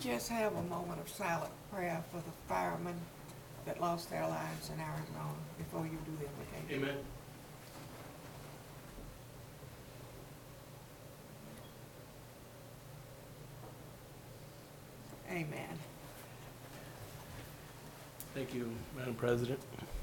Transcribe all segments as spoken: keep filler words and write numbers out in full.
just have a moment of silent prayer for the firemen that lost their lives in Arizona before you do the invocation? Amen. Amen. Thank you, Madam President.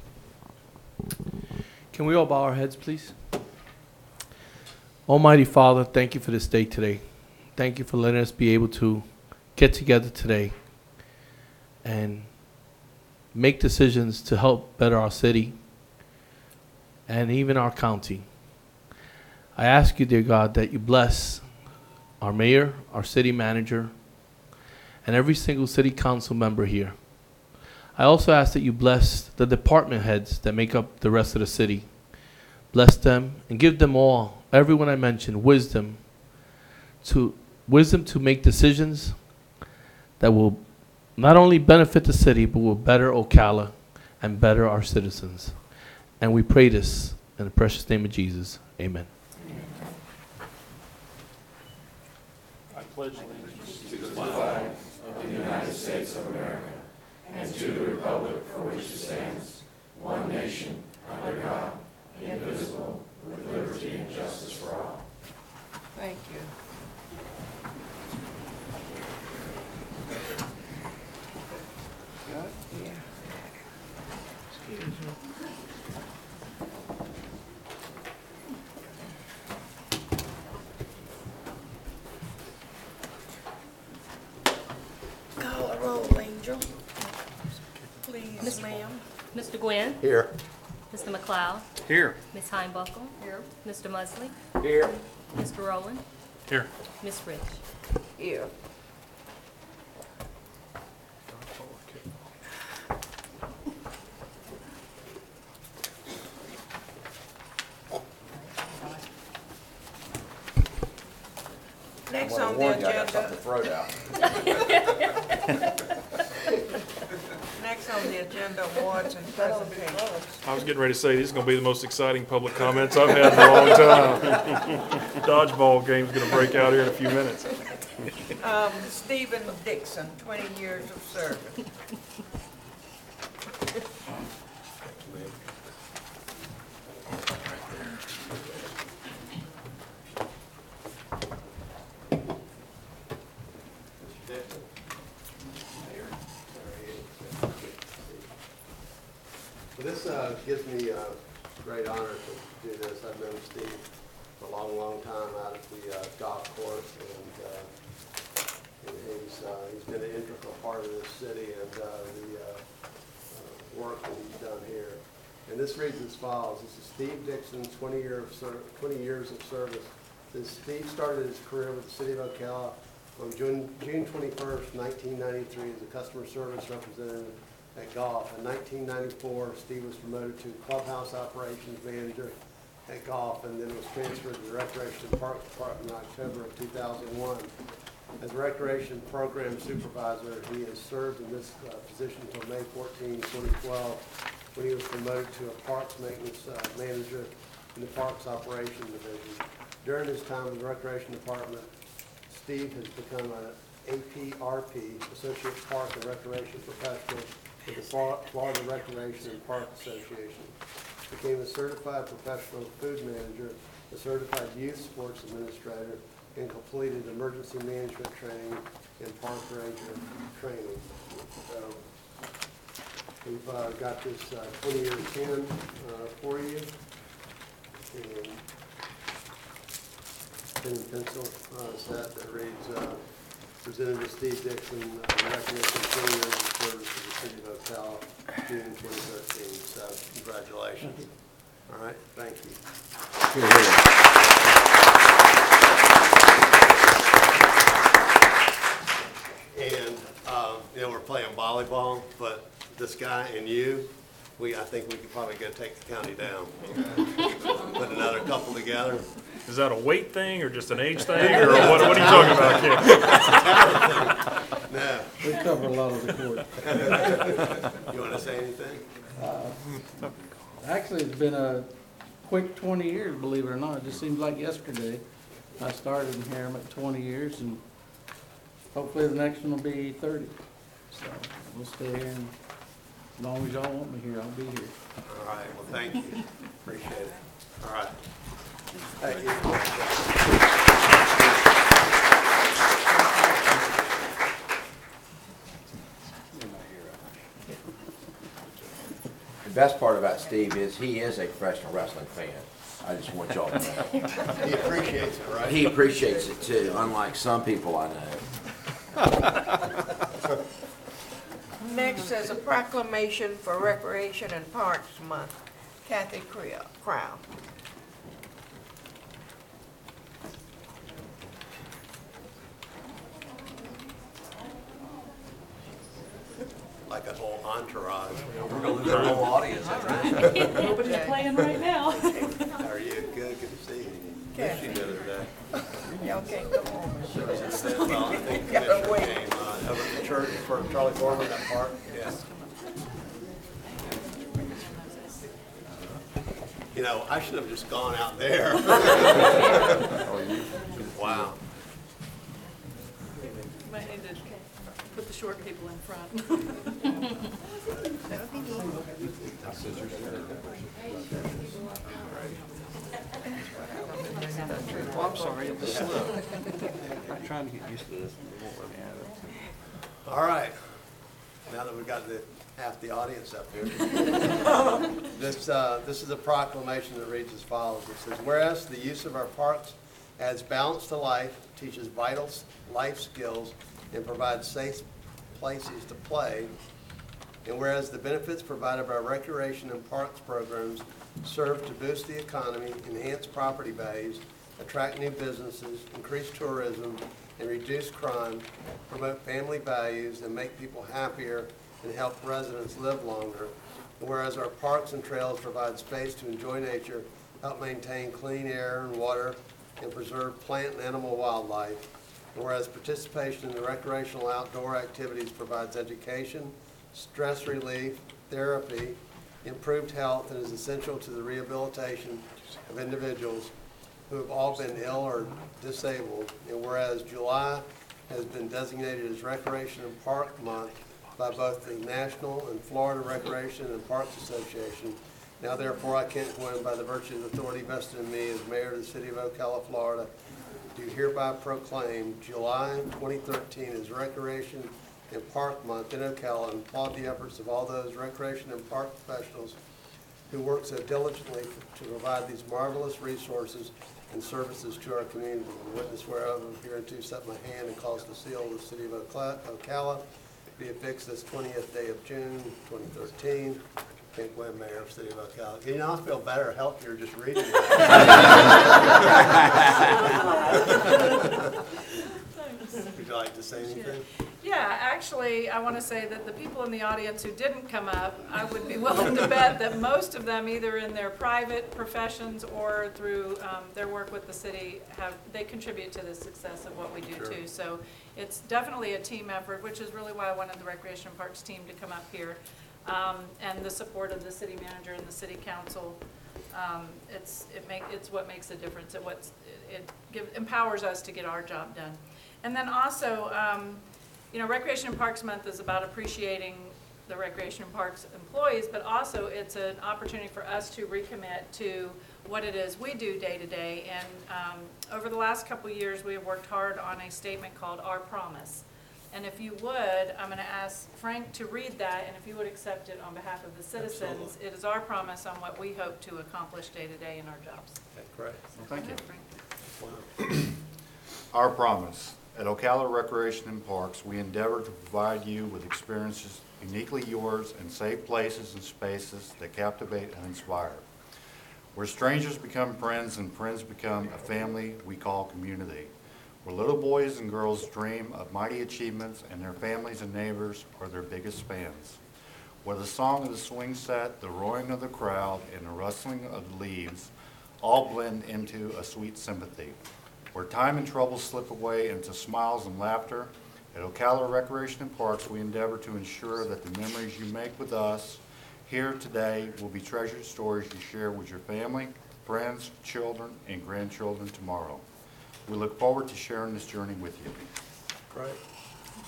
Can we all bow our heads, please? Almighty Father, thank you for this day today. Thank you for letting us be able to get together today and make decisions to help better our city and even our county. I ask you, dear God, that you bless our mayor, our city manager, and every single city council member here. I also ask that you bless the department heads that make up the rest of the city. Bless them and give them all, everyone I mentioned, wisdom to wisdom to make decisions that will not only benefit the city, but will better Ocala and better our citizens. And we pray this in the precious name of Jesus. Amen. I pledge allegiance to the flag of the United States of America and to the republic for which it stands, one nation, under God, indivisible, with liberty and justice for all. Thank you. Good. Yeah. Excuse me. Call a roll, Angel. Please, ma'am. Mister Gwynn? Here. Mister McLeod? Here. Miss Heinbuckle? Here. Mister Musley? Here. Mister Rowland? Here. Miss Rich? Here. Next on the agenda. Next on the agenda, awards and presentations. I was getting ready to say, this is going to be the most exciting public comments I've had in a long time. Dodgeball game's going to break out here in a few minutes. Um, Stephen Dixon, twenty years of service. This uh, gives me uh, great honor to do this. I've known Steve for a long, long time out at the uh, golf course, and, uh, and he's uh, he's been an integral part of this city and uh, the uh, uh, work that he's done here. And this reads as follows: This is Steve Dixon, twenty year of ser twenty years of service. This Steve started his career with the city of Ocala on June June twenty-first, nineteen ninety-three, as a customer service representative at Golf. In nineteen ninety-four, Steve was promoted to clubhouse operations manager at Golf, and then was transferred to the Recreation and Park Department in October of two thousand one. As Recreation Program Supervisor, he has served in this uh, position until May fourteenth, twenty twelve, when he was promoted to a Parks Maintenance uh, Manager in the Parks Operations Division. During his time in the Recreation Department, Steve has become an A P R P, Associate Park and Recreation Professional with the Florida Recreation and Park Association. Became a certified professional food manager, a certified youth sports administrator, and completed emergency management training and park ranger training. So we've uh, got this uh, twenty year ten uh, for you. And pen and pencil uh, set that reads, uh, presented to Steve Dixon, uh, recognition twenty years of service to the city of Ocala, June twenty thirteen. So congratulations. All right, thank you. And uh, you know, we're playing volleyball, but this guy and you, we I think we could probably go take the county down. Put another couple together. Is that a weight thing or just an age thing, or what, what are you talking about, kid? No. We cover a lot of the court. You want to say anything? Uh, Actually, it's been a quick twenty years, believe it or not. It just seems like yesterday. I started in Harriman at twenty years, and hopefully the next one will be thirty. So we'll stay here and as long as y'all want me here, I'll be here. All right, well, thank you. Appreciate it. All right. Thank you. The best part about Steve is he is a professional wrestling fan. I just want y'all to know. He appreciates it, right? He appreciates it too, unlike some people I know. Next is a proclamation for Recreation and Parks Month. Kathy Creel- Crown. Like a whole entourage. We're gonna lose our whole audience. Nobody's playing right now. How are you? Good, good to see you. Missed you the other day. Y'all can't go home. Well, I think Gotta Commissioner wait. came, uh, over at the church for Charlie Foreman in that park. Yeah. You know, I should have just gone out there. Wow. Might need to put the short people in front. Well, I'm sorry, it was slow. I'm trying to get used to this. All right. Now that we've got the, half the audience up here. This, uh, this is a proclamation that reads as follows. It says, whereas the use of our parks adds balance to life, teaches vital s- life skills, and provides safe places to play, and whereas the benefits provided by recreation and parks programs serve to boost the economy, enhance property values, attract new businesses, increase tourism, and reduce crime, promote family values, and make people happier and help residents live longer. And whereas our parks and trails provide space to enjoy nature, help maintain clean air and water, and preserve plant and animal wildlife. And whereas participation in the recreational outdoor activities provides education, stress relief, therapy, improved health, and is essential to the rehabilitation of individuals who have all been ill or disabled. And whereas July has been designated as Recreation and Park Month by both the National and Florida Recreation and Parks Association, now therefore I, Kent Gwynn, by the virtue of the authority vested in me as mayor of the city of Ocala, Florida, do hereby proclaim July twenty thirteen as Recreation and Park Month in Ocala, and applaud the efforts of all those recreation and park professionals who work so diligently to provide these marvelous resources and services to our community. And witness whereof I'm hereunto set my hand and cause the seal of the city of Ocala, Ocala be affixed this twentieth day of June, twenty thirteen. Kent Gwynn, Mayor of the City of Ocala. You know, I feel better, healthier just reading it. Would you like to say anything? Yeah, actually, I want to say that the people in the audience who didn't come up, I would be willing to bet that most of them, either in their private professions or through um, their work with the city, have, they contribute to the success of what we do Sure. too. So it's definitely a team effort, which is really why I wanted the Recreation and Parks team to come up here. Um, and the support of the city manager and the city council. Um, it's, it make, it's what makes a difference. It, what's, it, it give, empowers us to get our job done. And then also, um, you know, Recreation and Parks Month is about appreciating the Recreation and Parks employees, but also it's an opportunity for us to recommit to what it is we do day to day. And um, over the last couple of years, we have worked hard on a statement called Our Promise. And if you would, I'm going to ask Frank to read that, and if you would accept it on behalf of the citizens. Absolutely. It is our promise on what we hope to accomplish day to day in our jobs. Okay, great. Thank you. Frank. Wow. Our promise. At Ocala Recreation and Parks, we endeavor to provide you with experiences uniquely yours and safe places and spaces that captivate and inspire. Where strangers become friends and friends become a family we call community. Where little boys and girls dream of mighty achievements and their families and neighbors are their biggest fans. Where the song of the swing set, the roaring of the crowd, and the rustling of the leaves all blend into a sweet sympathy. Where time and trouble slip away into smiles and laughter, at Ocala Recreation and Parks we endeavor to ensure that the memories you make with us here today will be treasured stories you share with your family, friends, children, and grandchildren tomorrow. We look forward to sharing this journey with you. Great.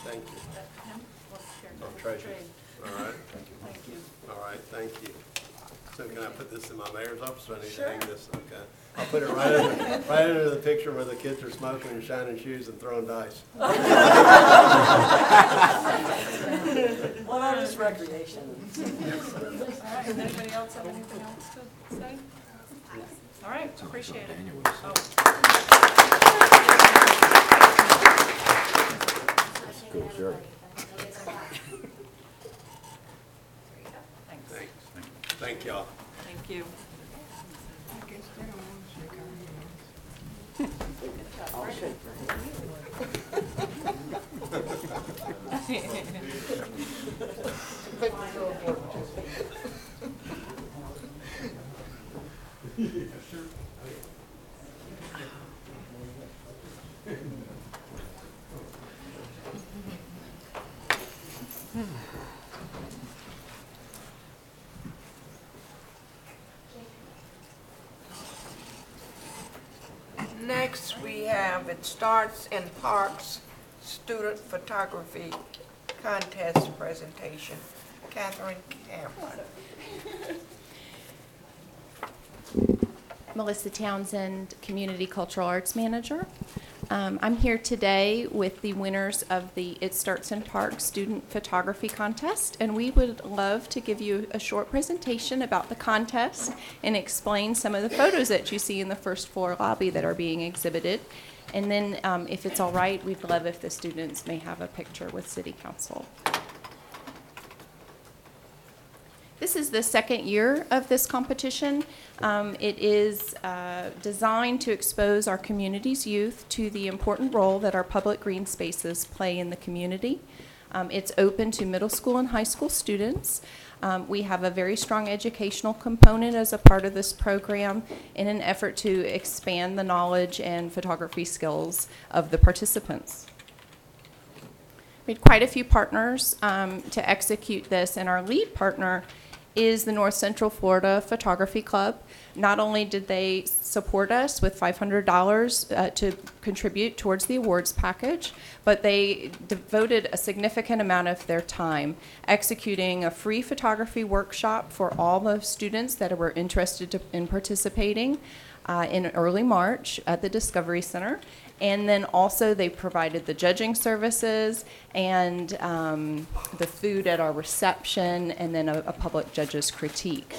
Thank you. Him? What's here? Oh, treasure. Trade. All right, Thank you. all right, thank you. So can I put this in my mayor's office, or I need to hang this? Okay. I'll put it right under, right under the picture where the kids are smoking and shining shoes and throwing dice. Well, that is recreation. All right, anybody else have anything else to say? All right, appreciate it. Oh. Cool, sure. Thanks. Thanks. Thank y'all. Thank you. I guess they don't want to shake our hands. I'll shake your hand. Next, we have It Starts in Parks Student Photography Contest Presentation. Catherine Cameron. Melissa Townsend, Community Cultural Arts Manager. Um, I'm here today with the winners of the It Starts in Parks Student Photography Contest, and we would love to give you a short presentation about the contest and explain some of the photos that you see in the first floor lobby that are being exhibited. And then, um, if it's all right, we'd love if the students may have a picture with City Council. This is the second year of this competition. Um, it is uh, designed to expose our community's youth to the important role that our public green spaces play in the community. Um, it's open to middle school and high school students. Um, we have a very strong educational component as a part of this program in an effort to expand the knowledge and photography skills of the participants. We had quite a few partners um, to execute this, and our lead partner is the North Central Florida Photography Club. Not only did they support us with five hundred dollars uh, to contribute towards the awards package, but they devoted a significant amount of their time executing a free photography workshop for all the students that were interested to, in participating uh, in early March at the Discovery Center. And then also they provided the judging services and um, the food at our reception, and then a, a public judge's critique.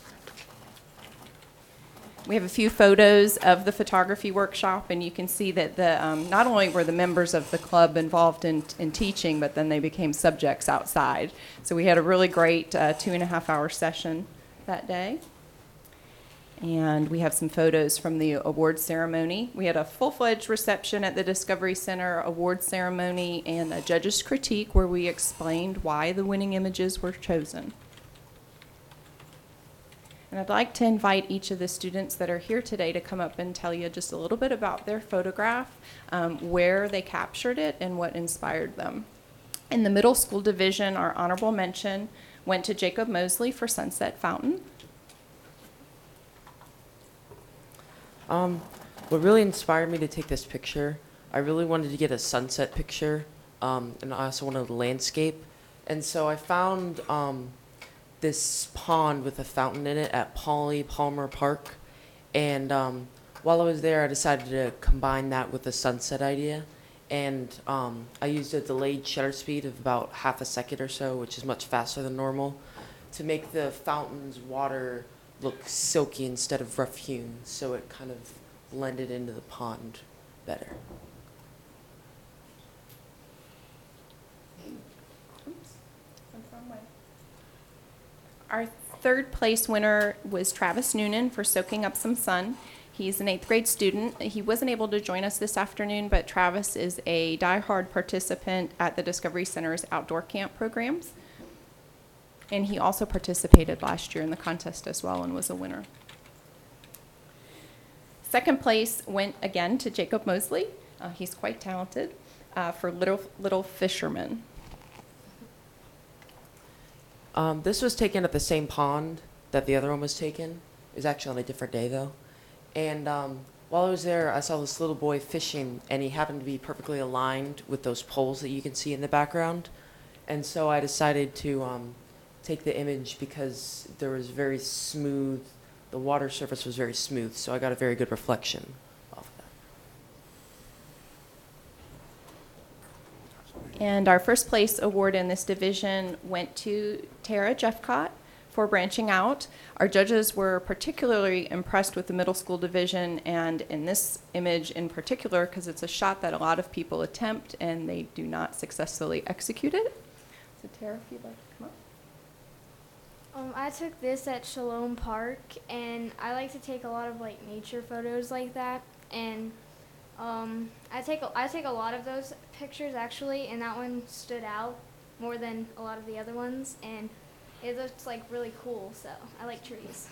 We have a few photos of the photography workshop, and you can see that the um, not only were the members of the club involved in, in teaching, but then they became subjects outside. So we had a really great uh, two and a half hour session that day. And we have some photos from the award ceremony. We had a full-fledged reception at the Discovery Center, award ceremony, and a judge's critique where we explained why the winning images were chosen. And I'd like to invite each of the students that are here today to come up and tell you just a little bit about their photograph, um, where they captured it, and what inspired them. In the middle school division, our honorable mention went to Jacob Mosley for Sunset Fountain. Um, what really inspired me to take this picture, I really wanted to get a sunset picture, um, and I also wanted a landscape. And so I found um, this pond with a fountain in it at Polly Palmer Park. And um, while I was there, I decided to combine that with the sunset idea. And um, I used a delayed shutter speed of about half a second or so, which is much faster than normal, to make the fountain's water look silky instead of rough hewn, so it kind of blended into the pond better. Our third place winner was Travis Noonan for Soaking Up Some Sun. He's an eighth grade student. He wasn't able to join us this afternoon, but Travis is a diehard participant at the Discovery Center's outdoor camp programs. And he also participated last year in the contest as well and was a winner. Second place went again to Jacob Mosley. Uh, he's quite talented uh, for Little, Little Fisherman. Um, this was taken at the same pond that the other one was taken. It was actually on a different day, though. And um, while I was there, I saw this little boy fishing, and he happened to be perfectly aligned with those poles that you can see in the background. And so I decided to um, take the image because there was very smooth, the water surface was very smooth, so I got a very good reflection off of that. And our first place award in this division went to Tara Jeffcott for branching out. Our judges were particularly impressed with the middle school division, and in this image in particular, because it's a shot that a lot of people attempt and they do not successfully execute it. So Tara, if you'd like to come up. Um, I took this at Shalom Park, and I like to take a lot of like nature photos like that. And um, I take a, I take a lot of those pictures actually, and that one stood out more than a lot of the other ones. And it looks like really cool, so I like trees.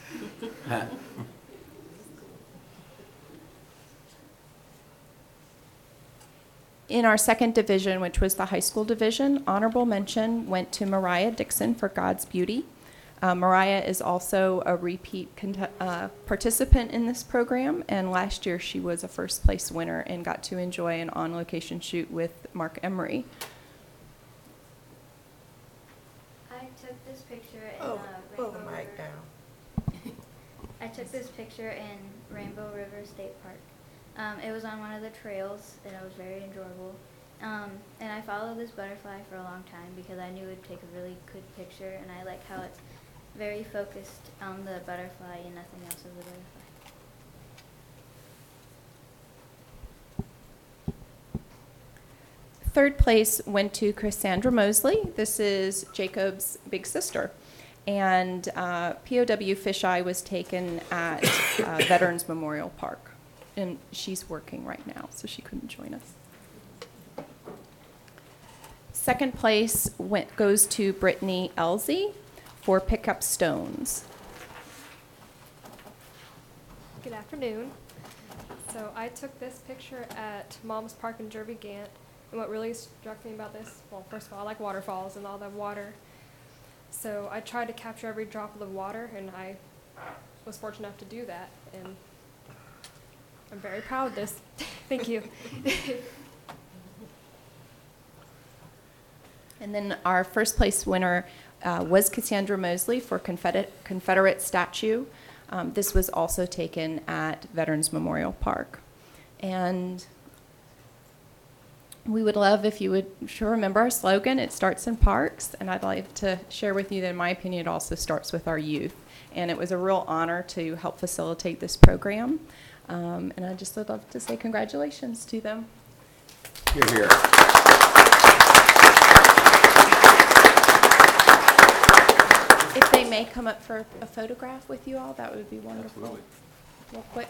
In our second division, which was the high school division, honorable mention went to Mariah Dixon for God's Beauty. Uh, Mariah is also a repeat cont- uh, participant in this program, and last year she was a first place winner and got to enjoy an on-location shoot with Mark Emery. I took this picture in Oh, uh, pull Rainbow the mic River. down. I took this picture in Rainbow River State Park. Um, it was on one of the trails, and it was very enjoyable. Um, and I followed this butterfly for a long time because I knew it would take a really good picture, and I like how it's very focused on the butterfly and nothing else of the butterfly. Third place went to Cassandra Mosley. This is Jacob's big sister. And uh, P O W fisheye was taken at uh, Veterans Memorial Park. And she's working right now, so she couldn't join us. Second place went, goes to Brittany Elsie for Pick Up Stones. Good afternoon. So I took this picture at Mom's Park in Jervey Gant, and what really struck me about this, well, first of all, I like waterfalls and all the water. So I tried to capture every drop of the water, and I was fortunate enough to do that, and I'm very proud of this. Thank you. And then our first place winner uh, was Cassandra Mosley for Confederate, Confederate statue. Um, this was also taken at Veterans Memorial Park. And we would love if you would sure remember our slogan, it starts in parks, and I'd like to share with you that in my opinion it also starts with our youth. And it was a real honor to help facilitate this program. Um, and I just would love to say congratulations to them. You're here. If they may come up for a photograph with you all, that would be wonderful. Absolutely. Real quick.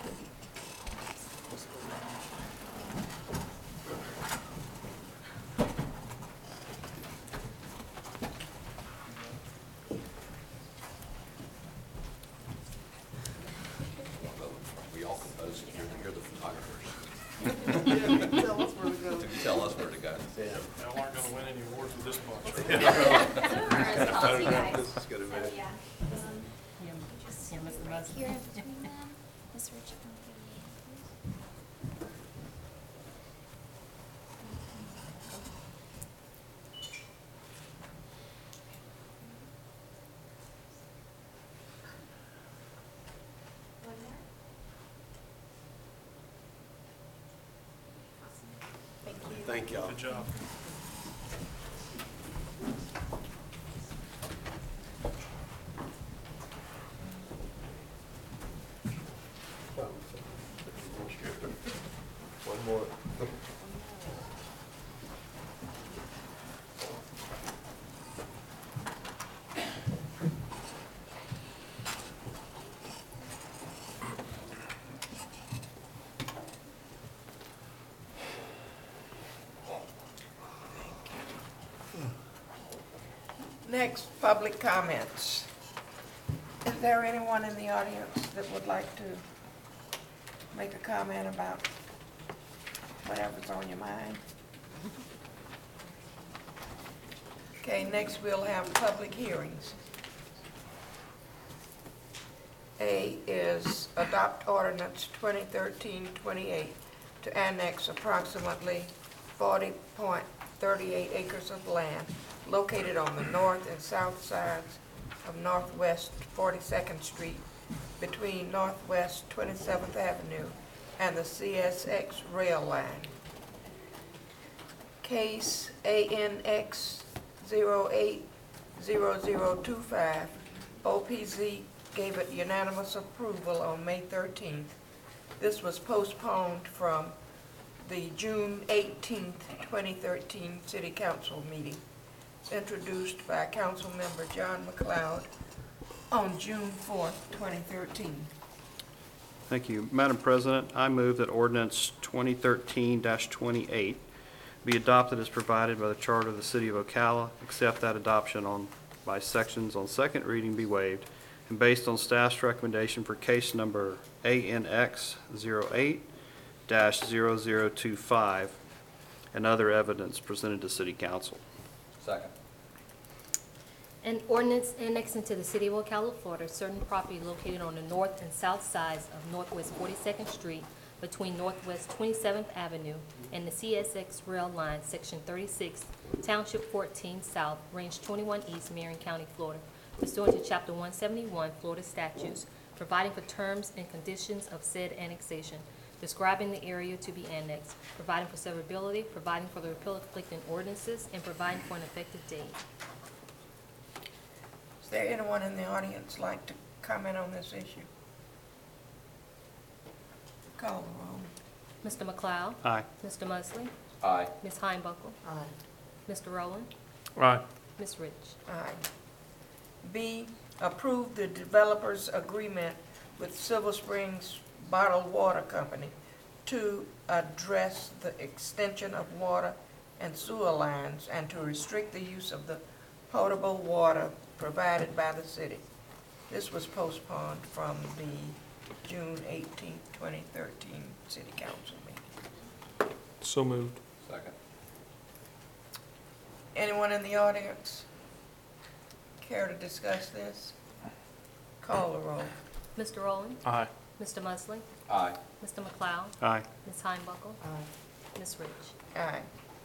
We all compose it. You're the, you're the photographers. Tell us where to go. Tell us where to go. Yeah. Y'all aren't gonna win any awards with this bunch. This is gonna be. Yeah. Just him as the most. Here in between them, Miss Richard. Thank y'all. Good job. One more. Next, public comments. Is there anyone in the audience that would like to make a comment about whatever's on your mind? Okay, next we'll have public hearings. A is adopt ordinance twenty thirteen twenty-eight to annex approximately forty point three eight acres of land located on the north and south sides of Northwest forty-second Street between Northwest twenty-seventh Avenue and the C S X rail line. Case A N X zero eight zero zero two five, O P Z gave it unanimous approval on May thirteenth. This was postponed from the June eighteenth, twenty thirteen City Council meeting, introduced by Councilmember John McLeod on June fourth, twenty thirteen. Thank you. Madam President, I move that ordinance twenty thirteen twenty-eight be adopted as provided by the Charter of the City of Ocala, except that adoption on by sections on second reading be waived, and based on staff's recommendation for case number A N X zero eight dash zero zero two five and other evidence presented to City Council. Second. An ordinance annexing to the City of Ocala, Florida, certain property located on the north and south sides of Northwest forty-second Street between Northwest twenty-seventh Avenue and the C S X rail line, Section thirty-six, Township fourteen South, Range twenty-one East, Marion County, Florida, pursuant to Chapter one seventy-one Florida statutes, providing for terms and conditions of said annexation, describing the area to be annexed, providing for severability, providing for the repeal of conflicting ordinances, and providing for an effective date. Is there anyone in the audience like to comment on this issue? Call the roll. Mister McLeod? Aye. Mister Musley? Aye. Miz Heinbuckle? Aye. Mister Rowland? Aye. Miz Rich? Aye. B, approve the developer's agreement with Silver Springs Bottled Water Company to address the extension of water and sewer lines and to restrict the use of the potable water provided by the city. This was postponed from the June eighteenth, twenty thirteen City Council meeting. So moved. Second. Anyone in the audience care to discuss this? Call the roll. Mister Rowland? Aye. Mister Musley? Aye. Mister McLeod? Aye. Miz Heinbuckle? Aye. Miz Rich? Aye.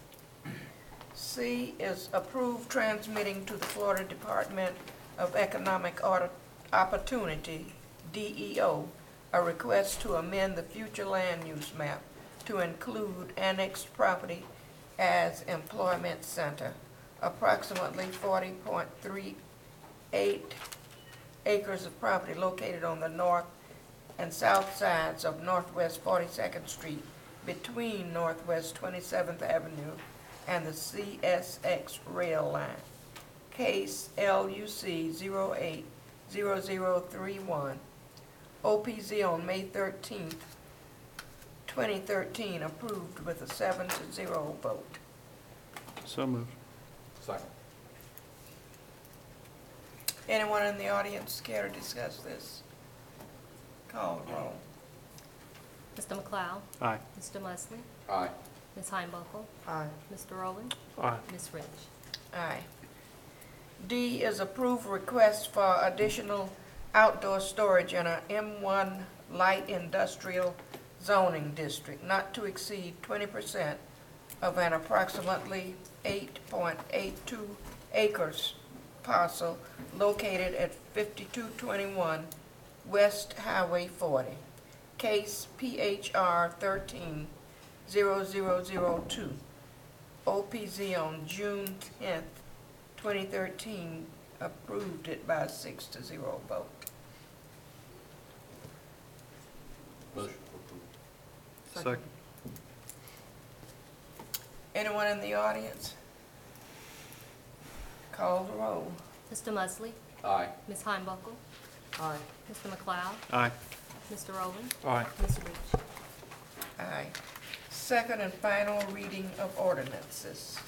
C is approve transmitting to the Florida Department of Economic Order- Opportunity, D E O, a request to amend the future land use map to include annexed property as employment center, approximately forty point three eight acres of property located on the north and south sides of Northwest forty-second Street between Northwest twenty-seventh Avenue and the C S X rail line. Case L U C zero eight zero zero three one. O P Z on May thirteenth, twenty thirteen, approved with a seven to zero vote. So moved. Second. Anyone in the audience care to discuss this? Call the roll. Mister McLeod? Aye. Mister Musley? Aye. Miz Heinbuckle? Aye. Mister Rowland? Aye. Miz Rich? Aye. D is approve request for additional outdoor storage in a M one light industrial zoning district, not to exceed twenty percent of an approximately eight point eight two acres parcel located at fifty-two twenty-one West Highway forty. Case P H R thirteen zero zero zero two. O P Z on June tenth, twenty thirteen, approved it by a six to zero vote. Motion Second. Anyone in the audience? Call the roll. Mister Musley? Aye. Miz Heinbuckle? Aye. Mister McLeod? Aye. Mister Rowland? Aye. Miz Rich? Aye. Second and final reading of ordinances.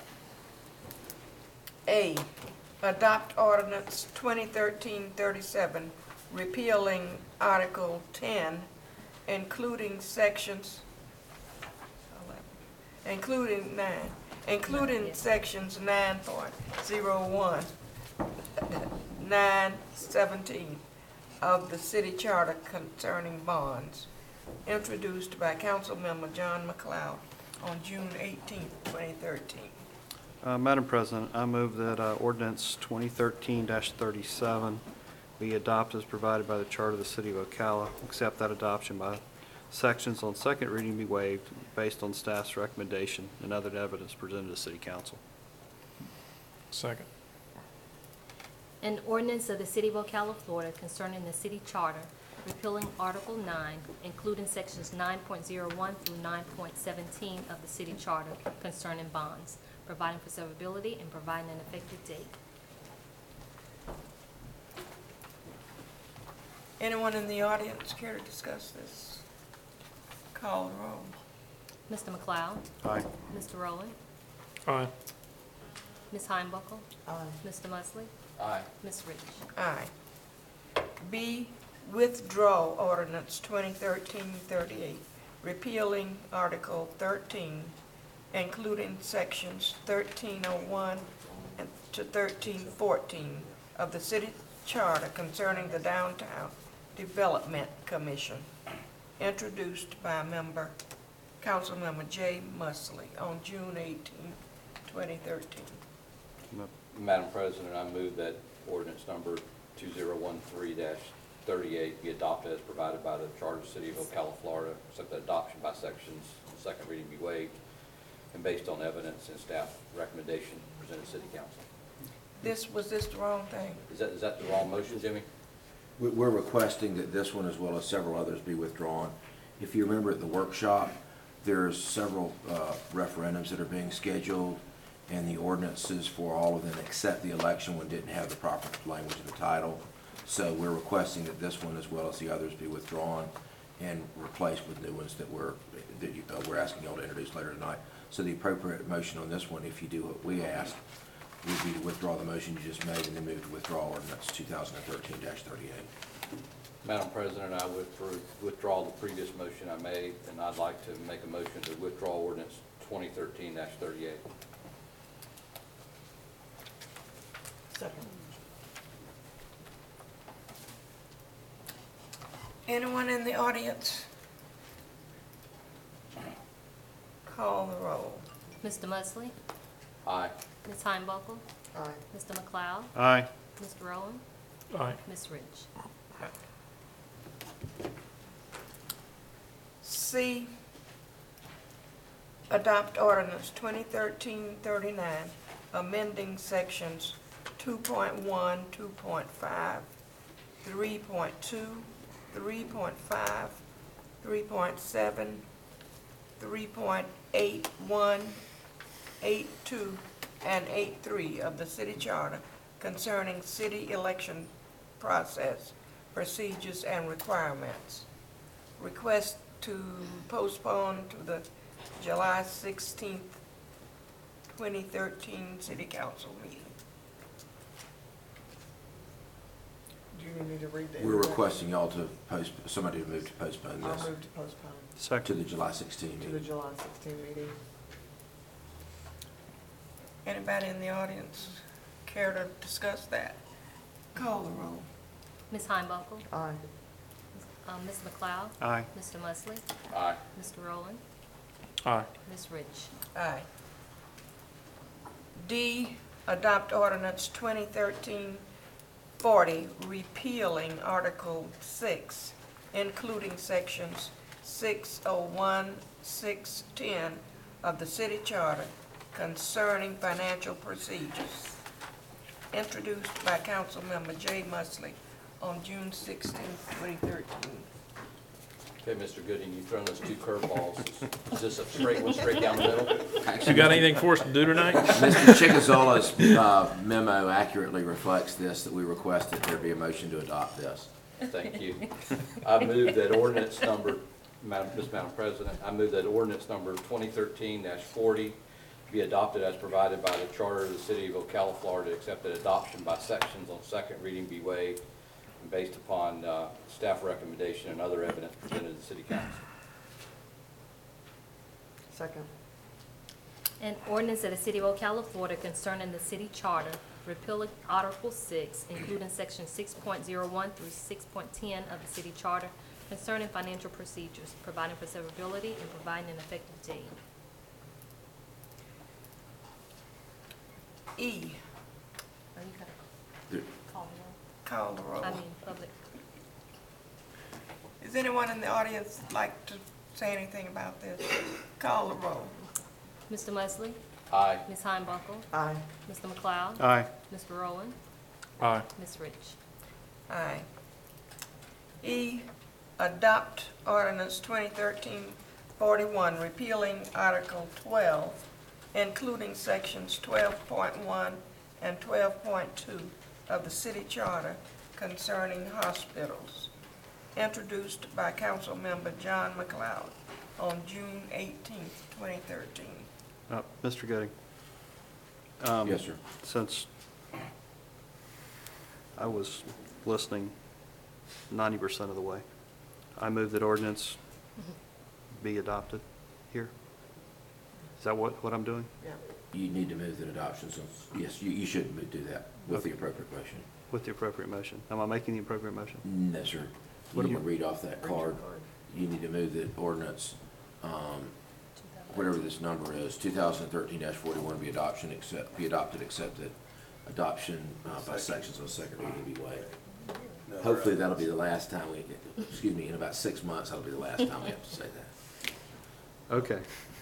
A, adopt ordinance twenty thirteen thirty-seven, repealing Article ten, including sections, including nine, including sections nine point zero one, nine seventeen, of the city charter concerning bonds, introduced by Councilmember John McLeod on June eighteenth, twenty thirteen. Uh, Madam President, I move that uh, ordinance twenty thirteen thirty-seven be adopted as provided by the Charter of the City of Ocala, except that adoption by sections on second reading be waived based on staff's recommendation and other evidence presented to City Council. Second. An ordinance of the City of Ocala, Florida concerning the city charter, repealing Article nine, including sections nine point oh one through nine point seventeen of the city charter concerning bonds, providing for severability and providing an effective date. Anyone in the audience care to discuss this? Call the roll. Mister McLeod? Aye. Mister Rowland? Aye. Miz Heinbuckle? Aye. Mister Musley? Aye. Miz Rich? Aye. B, withdraw ordinance twenty thirteen thirty-eight, repealing Article thirteen, including sections thirteen oh one and to thirteen fourteen of the city charter concerning the Downtown Development Commission, introduced by member, Councilmember Jay Musley on June eighteenth, twenty thirteen. Madam President, I move that ordinance number two zero one three thirty-eight be adopted as provided by the Charter of the City of Ocala, Florida, except that adoption by sections, second reading be waived, and based on evidence and staff recommendation presented to City Council. This, was this the wrong thing? Is that, is that the wrong motion, Jimmy? We- We're requesting that this one, as well as several others, be withdrawn. If you remember at the workshop, there's several uh, referendums that are being scheduled, and the ordinances for all of them, except the election one, didn't have the proper language in the title. So we're requesting that this one, as well as the others, be withdrawn and replaced with new ones that we're, that you, uh, we're asking y'all to introduce later tonight. So the appropriate motion on this one, if you do what we asked, would be to withdraw the motion you just made and then move to withdraw ordinance two thousand thirteen thirty-eight. Madam President, I would withdraw the previous motion I made, and I'd like to make a motion to withdraw ordinance twenty thirteen thirty-eight. Second. Anyone in the audience? Call the roll. Mister Musley? Aye. Miz Heinbuckle? Aye. Mister McLeod? Aye. Mister Rowland? Aye. Miz Rich? C, adopt ordinance twenty thirteen thirty-nine, amending sections two point one, two point five, three point two, three point five, three point seven, three point eight one, eight two, and eight three of the city charter concerning city election process, procedures, and requirements. Request to postpone to the July sixteenth, twenty thirteen City Council meeting. Do you need me to read that? We're requesting y'all to post, somebody to move to postpone I'll this move to postpone to Second. the July sixteenth to the meeting. July sixteenth meeting. Anybody in the audience care to discuss that? Call the roll. Miz Heinbuckle? Aye. Um, Miz McLeod? Aye. Mister Musley? Aye. Mister Rowland? Aye. Miz Rich? Aye. D, adopt ordinance twenty thirteen forty, repealing Article six, including sections six oh one, six ten of the city charter concerning financial procedures, introduced by Councilmember Jay Musley on June sixteenth, twenty thirteen. Okay, Mister Gooding, you've thrown us two curveballs. Is this a straight one, straight down the middle? You got anything for us to do tonight? Mister Chickazola's uh, memo accurately reflects this, that we request that there be a motion to adopt this. Thank you. I move that ordinance number, Madam, Miz Madam President, I move that ordinance number twenty thirteen forty be adopted as provided by the Charter of the City of Ocala, Florida, except that adoption by sections on second reading be waived and based upon uh, staff recommendation and other evidence presented to the City Council. Second. An ordinance of the City of Ocala, Florida concerning the city charter, repealing Article six, including Section six point zero one through six point ten of the city charter concerning financial procedures, providing for severability and providing an effective date. E, Oh, you gotta There- call the roll. call the roll. I mean, public. Is anyone in the audience like to say anything about this? Call the roll. Mister Musley? Aye. Miz Heinbuckle? Aye. Mister McLeod? Aye. Mister Rowland? Aye. Miz Rich? Aye. E, adopt ordinance twenty thirteen forty-one, repealing Article twelve, including sections twelve point one and twelve point two of the city charter concerning hospitals, introduced by Council Member John McLeod on June eighteenth, twenty thirteen. Uh, Mister Gooding? um, Yes, sir. Since I was listening ninety percent of the way, I move that ordinance be adopted here. Is that what, what I'm doing? You need to move the adoption, so, yes, you, you should mo- do that with the appropriate motion. With the appropriate motion. Am I making the appropriate motion? No, sir. You What need to am I- read off that card. You need to move the ordinance, um, whatever this number is, two thousand thirteen forty-one be adoption, accept, be adopted, except that adoption uh, by sections on second reading be waived. Hopefully, that'll be the last time we, excuse me, in about six months, that'll be the last time we have to say that. Okay.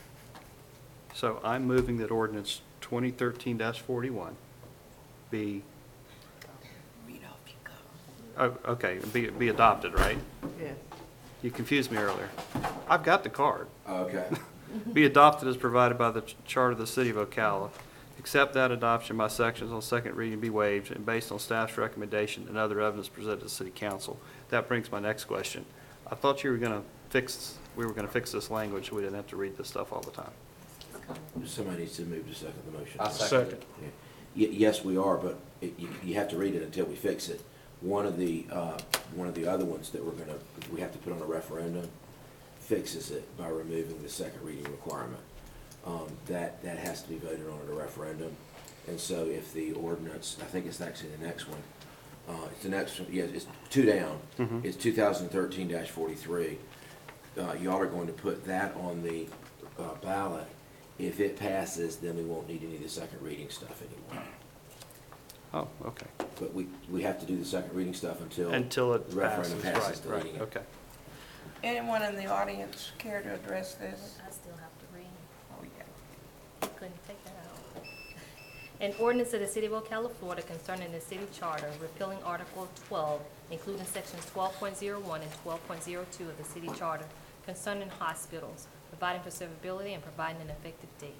So I'm moving that ordinance twenty thirteen forty-one be, Read off your card. oh, okay, be, be adopted, right? Yes. You confused me earlier. I've got the card. Okay. Be adopted as provided by the ch- charter of the city of Ocala, except that adoption by sections on second reading be waived and based on staff's recommendation and other evidence presented to the city council. That brings my next question. I thought you were gonna fix, we were gonna fix this language, so we didn't have to read this stuff all the time. Somebody needs to move to second the motion. I second it. Yeah. Y- Yes, we are, but it- you, you have to read it until we fix it. One of the, uh, one of the other ones that we're gonna, we have to put on a referendum fixes it by removing the second reading requirement. Um, that, that has to be voted on at a referendum. And so if the ordinance, I think it's actually the next one, uh, it's the next one, yeah, it's two down. Mhm. It's two thousand thirteen forty-three. Uh, y'all are going to put that on the, uh, ballot. If it passes, then we won't need any of the second reading stuff anymore. Oh, okay. But we, we have to do the second reading stuff until. Until it the referendum passes, passes the right, right, reading. okay. Anyone in the audience care to address this? I still have to read. Oh, yeah. Couldn't take that out. An ordinance of the City of Ocala, Florida concerning the city charter, repealing Article twelve, including sections twelve point zero one and twelve point zero two of the city charter concerning hospitals, providing for severability and providing an effective date.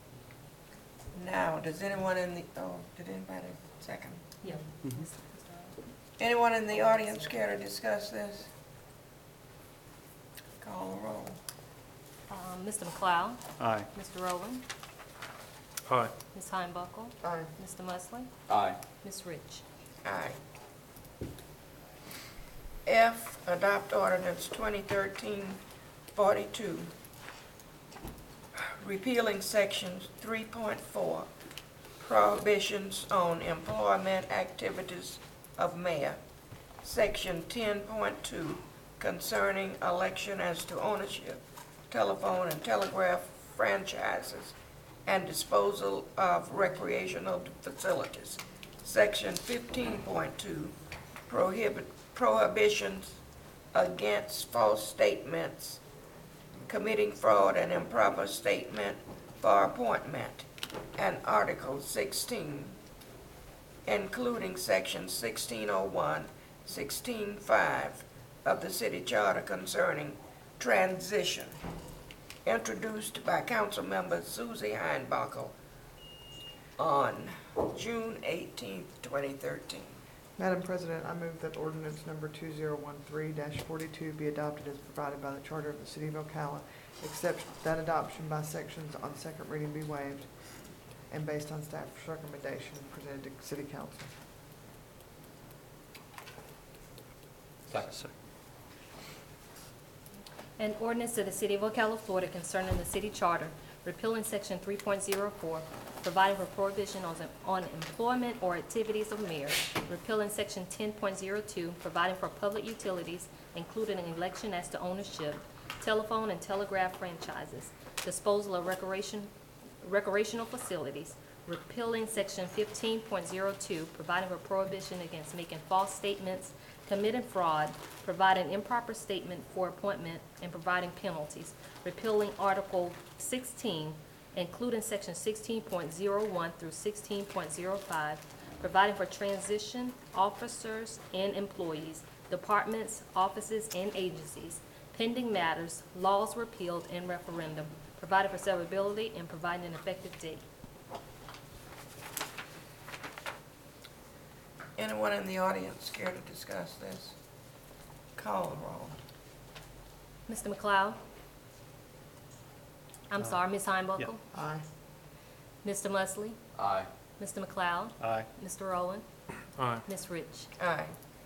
Now, does anyone in the, oh, did anybody second? Yeah. Mhm. Mister Earl. Anyone in the audience care to discuss this? Call the roll. Um, Mister McLeod? Aye. Mister Rowland? Aye. Miz Heinbuckle? Aye. Mister Musley? Aye. Miz Rich? Aye. F, adopt ordinance twenty thirteen forty-two, repealing sections three point four, prohibitions on employment activities of mayor, section ten point two, concerning election as to ownership, telephone and telegraph franchises, and disposal of recreational facilities. Section fifteen point two, prohibit, prohibitions against false statements, committing fraud and improper statement for appointment, and Article sixteen, including Section sixteen oh one, sixteen five of the city charter concerning transition, introduced by Councilmember Susie Heinbuckle on June eighteenth, twenty thirteen. Madam President, I move that ordinance number two zero one three forty-two be adopted as provided by the Charter of the City of Ocala, except that adoption by sections on second reading be waived and based on staff's recommendation presented to City Council. Second. An ordinance of the City of Ocala, Florida concerning the city charter, repealing section three point zero four, providing for prohibition on, on employment or activities of mayor, repealing section ten point zero two, providing for public utilities, including an election as to ownership, telephone and telegraph franchises, disposal of recreation, recreational facilities, repealing section fifteen point zero two, providing for prohibition against making false statements, committing fraud, providing improper statement for appointment, and providing penalties, repealing article sixteen, including section sixteen point zero one through sixteen point zero five, providing for transition officers and employees, departments, offices, and agencies, pending matters, laws repealed, and referendum, providing for severability and providing an effective date. Anyone in the audience care to discuss this? Call the roll. Mister McLeod? I'm sorry, Miz Heinbuckle? Aye. Mister Musley? Aye. Mister McLeod? Aye. Mister Owen? Aye. Miz Rich? Aye.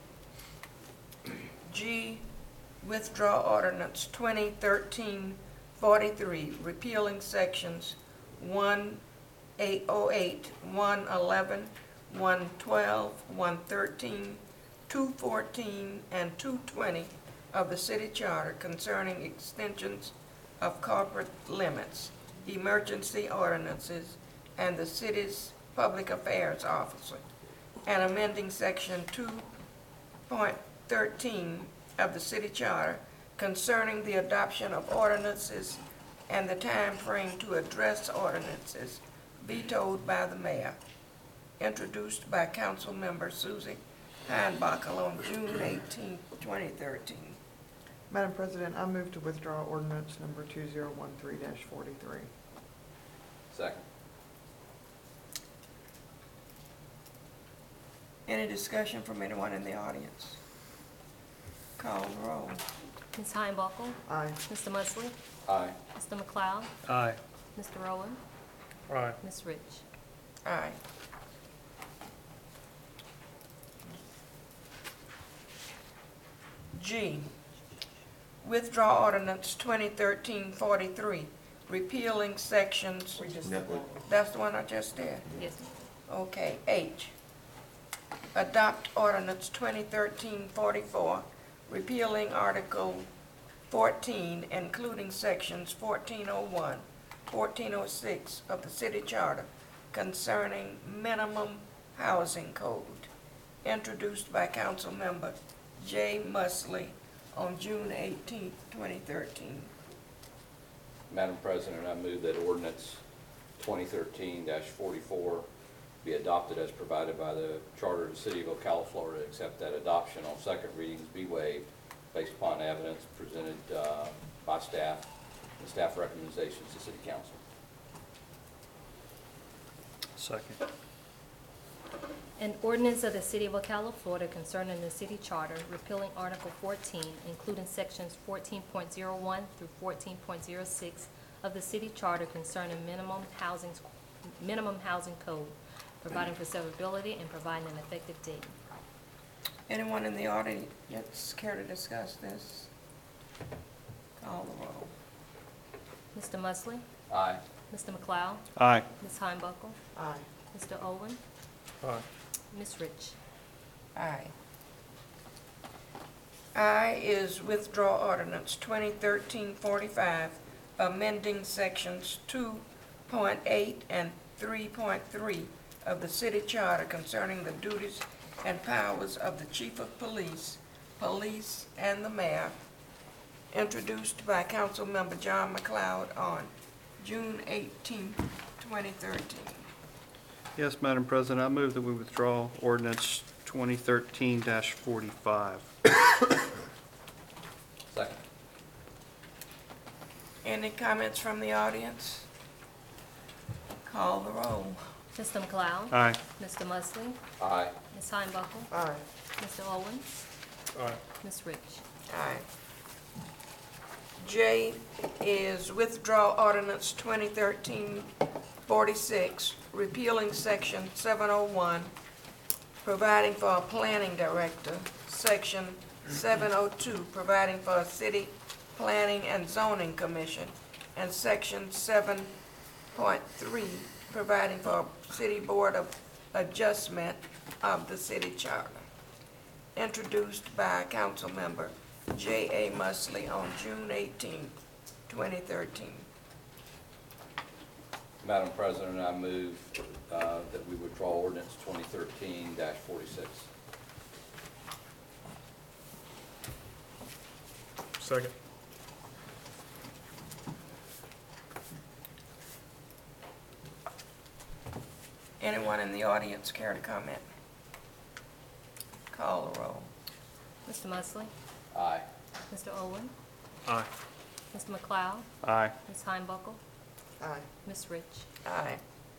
G, withdraw ordinance twenty thirteen forty-three, repealing sections one eight oh eight, one eleven, one twelve, one thirteen, two fourteen, and two twenty of the city charter concerning extensions of corporate limits, emergency ordinances, and the city's public affairs officer, and amending section two point thirteen of the city charter concerning the adoption of ordinances and the time frame to address ordinances vetoed by the mayor, introduced by Council Member Susie Heinbockel on June eighteenth, twenty thirteen. Madam President, I move to withdraw ordinance number two zero one three forty-three. Second. Any discussion from anyone in the audience? Call the roll. Miz Heinbuckle? Aye. Mister Musley? Aye. Mister McLeod? Aye. Mister Owen? Aye. Miz Rich? Aye. G, withdraw ordinance twenty thirteen forty-three, repealing sections. We just, That's the one I just did? Yes. Okay. H, adopt ordinance twenty thirteen forty-four, repealing Article fourteen, including sections fourteen oh one, fourteen oh six of the city charter concerning minimum housing code, introduced by Council Member Jay Musley on June eighteenth, twenty thirteen. Madam President, I move that ordinance twenty thirteen forty-four be adopted as provided by the Charter of the City of Ocala, Florida, except that adoption on second readings be waived based upon evidence presented uh, by staff and staff recommendations to City Council. Second. An ordinance of the City of Ocala, Florida concerning the city charter, repealing Article fourteen, including sections fourteen point zero one through fourteen point zero six of the city charter concerning minimum housing, minimum housing code, providing for severability and providing an effective date. Anyone in the audience care to discuss this? Call the roll. Mister Musley? Aye. Mister McLeod? Aye. Miz Heinbuckle? aye. Mister Owen? Aye. Miz Rich? Aye. I is withdraw ordinance twenty thirteen forty-five, amending sections two point eight and three point three of the city charter concerning the duties and powers of the chief of police, police, and the mayor, introduced by Council Member John McLeod on June eighteenth, twenty thirteen. Yes, Madam President, I move that we withdraw ordinance twenty thirteen forty-five. Second. Any comments from the audience? Call the roll. Mister McLeod? Aye. Mister Musley? Aye. Miz Heinbuckle? Aye. Mister Owen? Aye. Miz Rich? Aye. J is withdraw ordinance twenty thirteen forty-six, repealing section seven oh one, providing for a planning director, section seven oh two, providing for a city planning and zoning commission, and section seven point three, providing for a city board of adjustment of the city charter, introduced by council member J A Musley on June eighteenth, twenty thirteen. Madam President, I move uh, that we withdraw ordinance twenty thirteen forty-six. Second. Anyone in the audience care to comment? Call the roll. Mister Musley, Aye. Mister Owen, Aye. Mister McLeod, Aye. Miz Heinbuckle, Aye. Miz Rich. Aye.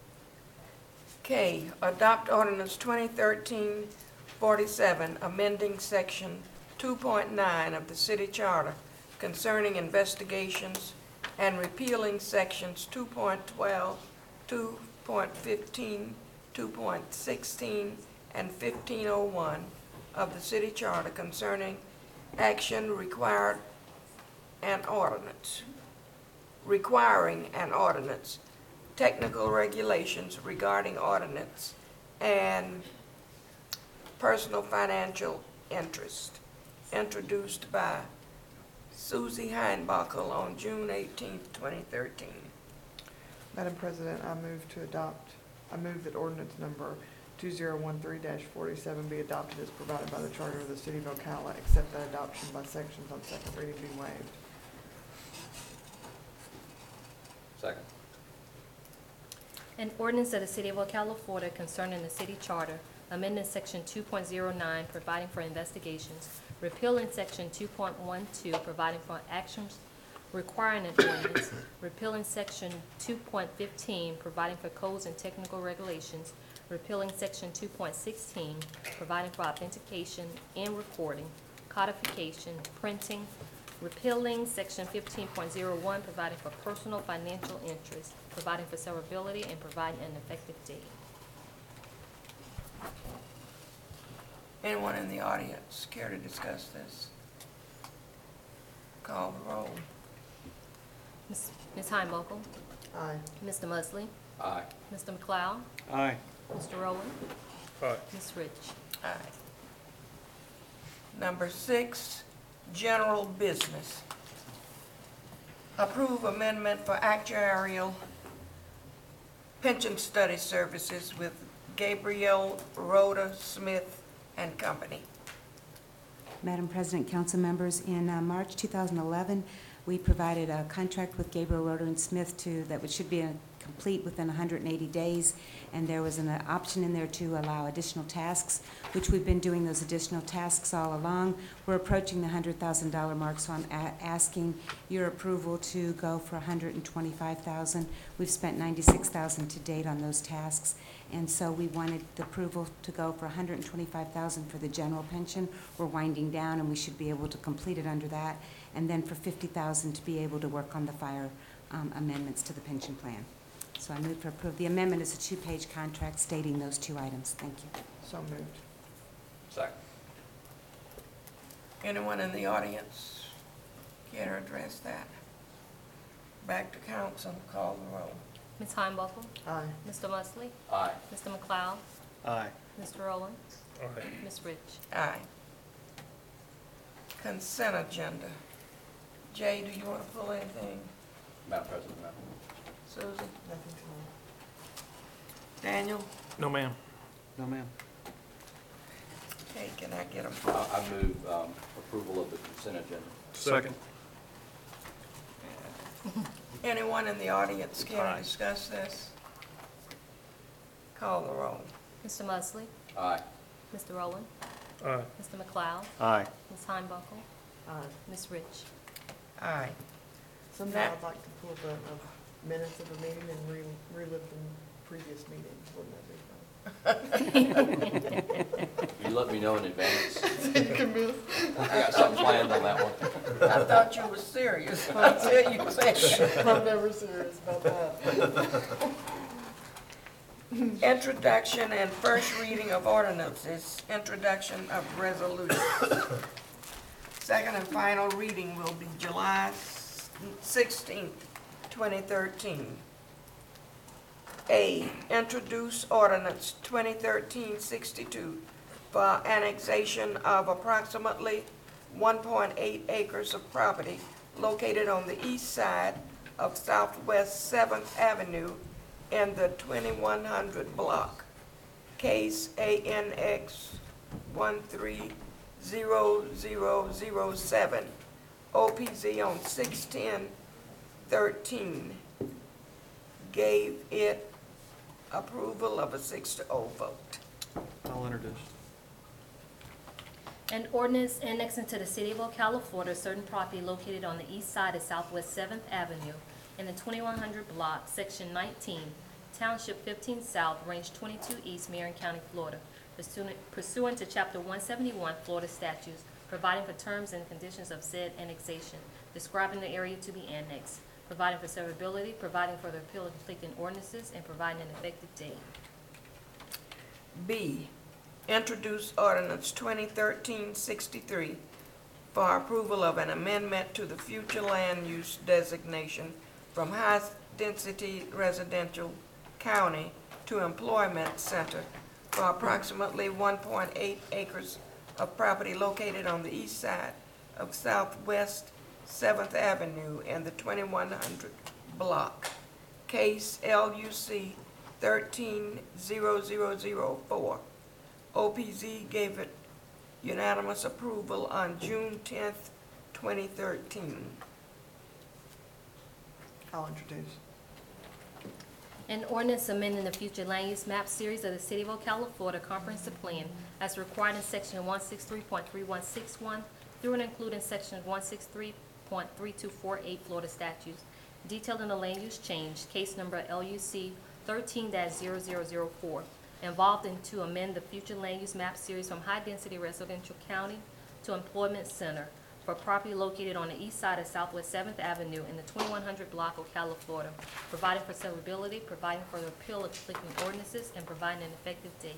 K, adopt ordinance twenty thirteen forty-seven, amending section two point nine of the city charter concerning investigations and repealing sections two point twelve, two point fifteen, two point sixteen, and fifteen oh one of the city charter concerning action required an ordinance, requiring an ordinance, technical regulations regarding ordinance, and personal financial interest, introduced by Susie Heinbuckle on June eighteenth, twenty thirteen. Madam President, I move to adopt, I move that ordinance number two zero one three forty-seven be adopted as provided by the charter of the city of Ocala, except that adoption by sections on second reading be waived. Second. An ordinance of the City of Ocala, Florida concerning the city charter, amending section two point oh nine, providing for investigations, repealing section two point one two, providing for actions requiring an ordinance, repealing section two point fifteen, providing for codes and technical regulations, repealing section two point sixteen, providing for authentication and recording, codification, printing, repealing section fifteen point oh one, providing for personal financial interest, providing for severability, and providing an effective date. Anyone in the audience care to discuss this? Call the roll. Miz Miz Heinbuckle, Aye. Mister Musley, Aye. Mister McLeod, Aye. Mister Owen, Aye. Miz Rich. Aye. Number six, general business. Approve amendment for actuarial pension study services with Gabriel Rhoda Smith and Company. Madam President, council members, in uh, March two thousand eleven, we provided a contract with Gabriel Roeder and Smith to, that should be uh, complete within one hundred eighty days, and there was an uh, option in there to allow additional tasks, which we've been doing those additional tasks all along. We're approaching the one hundred thousand dollar mark, so I'm a asking your approval to go for one hundred twenty-five thousand dollars. We've spent ninety-six thousand dollars to date on those tasks, and so we wanted the approval to go for one hundred twenty-five thousand dollars for the general pension. We're winding down, and we should be able to complete it under that, and then for fifty thousand dollars to be able to work on the fire um, amendments to the pension plan. So I move to approve. The amendment is a two-page contract stating those two items. Thank you. So moved. Second. Anyone in the audience care to address that? Back to council, call the roll. Miz Heinbuckle, Aye. Mister Musley, Aye. Mister McLeod, Aye. Mister Owen, Aye. Miz Rich. Aye. Consent agenda. Jay, do you want to pull anything? Madam President, no. Susie? Nothing tonight. Daniel? No, ma'am. No, ma'am. Okay, can I get I a, I move um, approval of the consent agenda. Second. anyone in the audience care Aye. to discuss this? Call the roll. Mister Musley, Aye. Mister Owen, Aye. Mister McLeod, Aye. Miz Heinbuckle, Aye. Miz Rich. Aye. So now I'd like to pull the uh, minutes of the meeting and re relive the previous meetings. Wouldn't that be fun? You let me know in advance. You can miss. I got something planned on that one. I thought you were serious until you said that. I'm never serious about that. Introduction and first reading of ordinances, introduction of resolutions. Second and final reading will be July sixteenth, twenty thirteen. A, introduce ordinance twenty thirteen sixty-two for annexation of approximately one point eight acres of property located on the east side of Southwest seventh Avenue in the twenty-one hundred block. Case A N X one three zero zero zero seven, O P Z on six ten thirteen, gave it approval of a six to oh vote. I'll introduce. An ordinance annexing to the City of Ocala, Florida, certain property located on the east side of Southwest seventh Avenue in the twenty-one hundred block, Section nineteen, Township fifteen South, Range twenty-two East, Marion County, Florida, pursuant pursuant to Chapter one seventy-one Florida statutes, providing for terms and conditions of said annexation, describing the area to be annexed, providing for severability, providing for the repeal of conflicting ordinances, and providing an effective date. B, introduce ordinance twenty thirteen sixty-three for approval of an amendment to the future land use designation from high-density residential county to employment center for approximately one point eight acres of property located on the east side of Southwest seventh Avenue in the twenty-one hundred block. Case L U C thirteen zero zero zero four. O P Z gave it unanimous approval on June tenth, twenty thirteen. I'll introduce. An ordinance amending the future land use map series of the City of Ocala, Florida comprehensive plan as required in section one sixty-three point three one six one through and including section one sixty-three point three two four eight Florida statutes, detailed in the land use change, case number L U C thirteen dash zero zero zero four, involved in to amend the future land use map series from high-density residential county to employment center for property located on the east side of Southwest seventh Avenue in the twenty-one hundred block, Ocala, Florida, providing for severability, providing for the repeal of conflicting ordinances, and providing an effective date.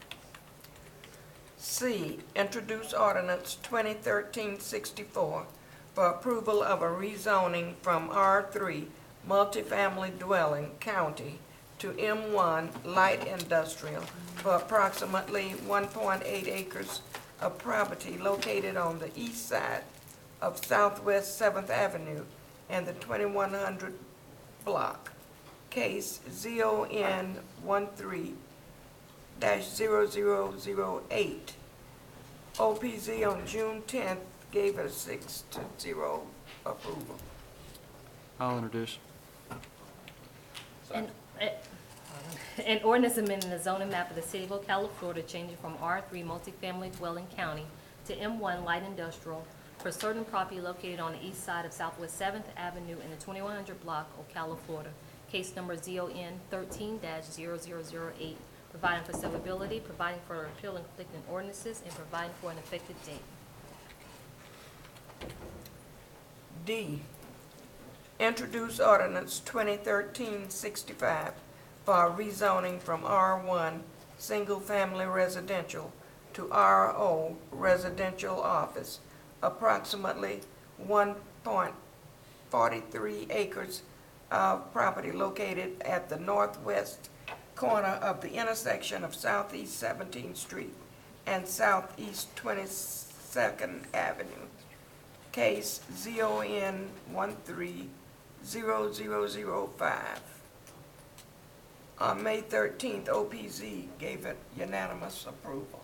C, introduce ordinance twenty thirteen sixty-four for approval of a rezoning from R three multifamily dwelling county to M one light industrial for approximately one point eight acres of property located on the east side of Southwest seventh Avenue and the twenty-one hundred block. Case Z O N one three dash zero zero zero eight. O P Z on June tenth gave it a six to zero approval. I'll introduce. An, eh, an ordinance amending the zoning map of the City of Ocala, Florida, changing from R three multifamily dwelling county to M one light industrial for certain property located on the east side of Southwest seventh Avenue in the twenty-one hundred block, Ocala, Florida. Case number Z O N thirteen dash zero zero zero eight, providing for severability, providing for a repeal and conflicting ordinances, and providing for an effective date. D, introduce ordinance twenty thirteen sixty-five for rezoning from R one single-family residential to R O residential office, approximately one point four three acres of property located at the northwest corner of the intersection of Southeast seventeenth Street and Southeast twenty-second Avenue. Case Z O N one three zero zero zero five. On May thirteenth, O P Z gave it unanimous approval.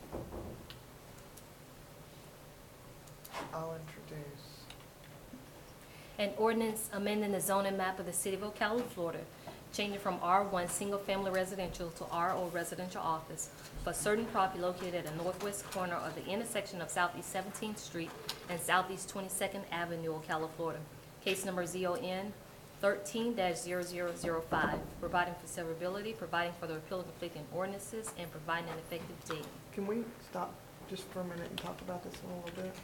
I'll introduce. An ordinance amending the zoning map of the City of Ocala, Florida, changing from R one single-family residential to R O residential office for certain property located at the northwest corner of the intersection of Southeast seventeenth Street and Southeast twenty-second Avenue, Ocala, Florida. Case number Z O N thirteen dash zero zero zero five, providing for severability, providing for the repeal of conflicting ordinances, and providing an effective date. Can we stop just for a minute and talk about this a little bit?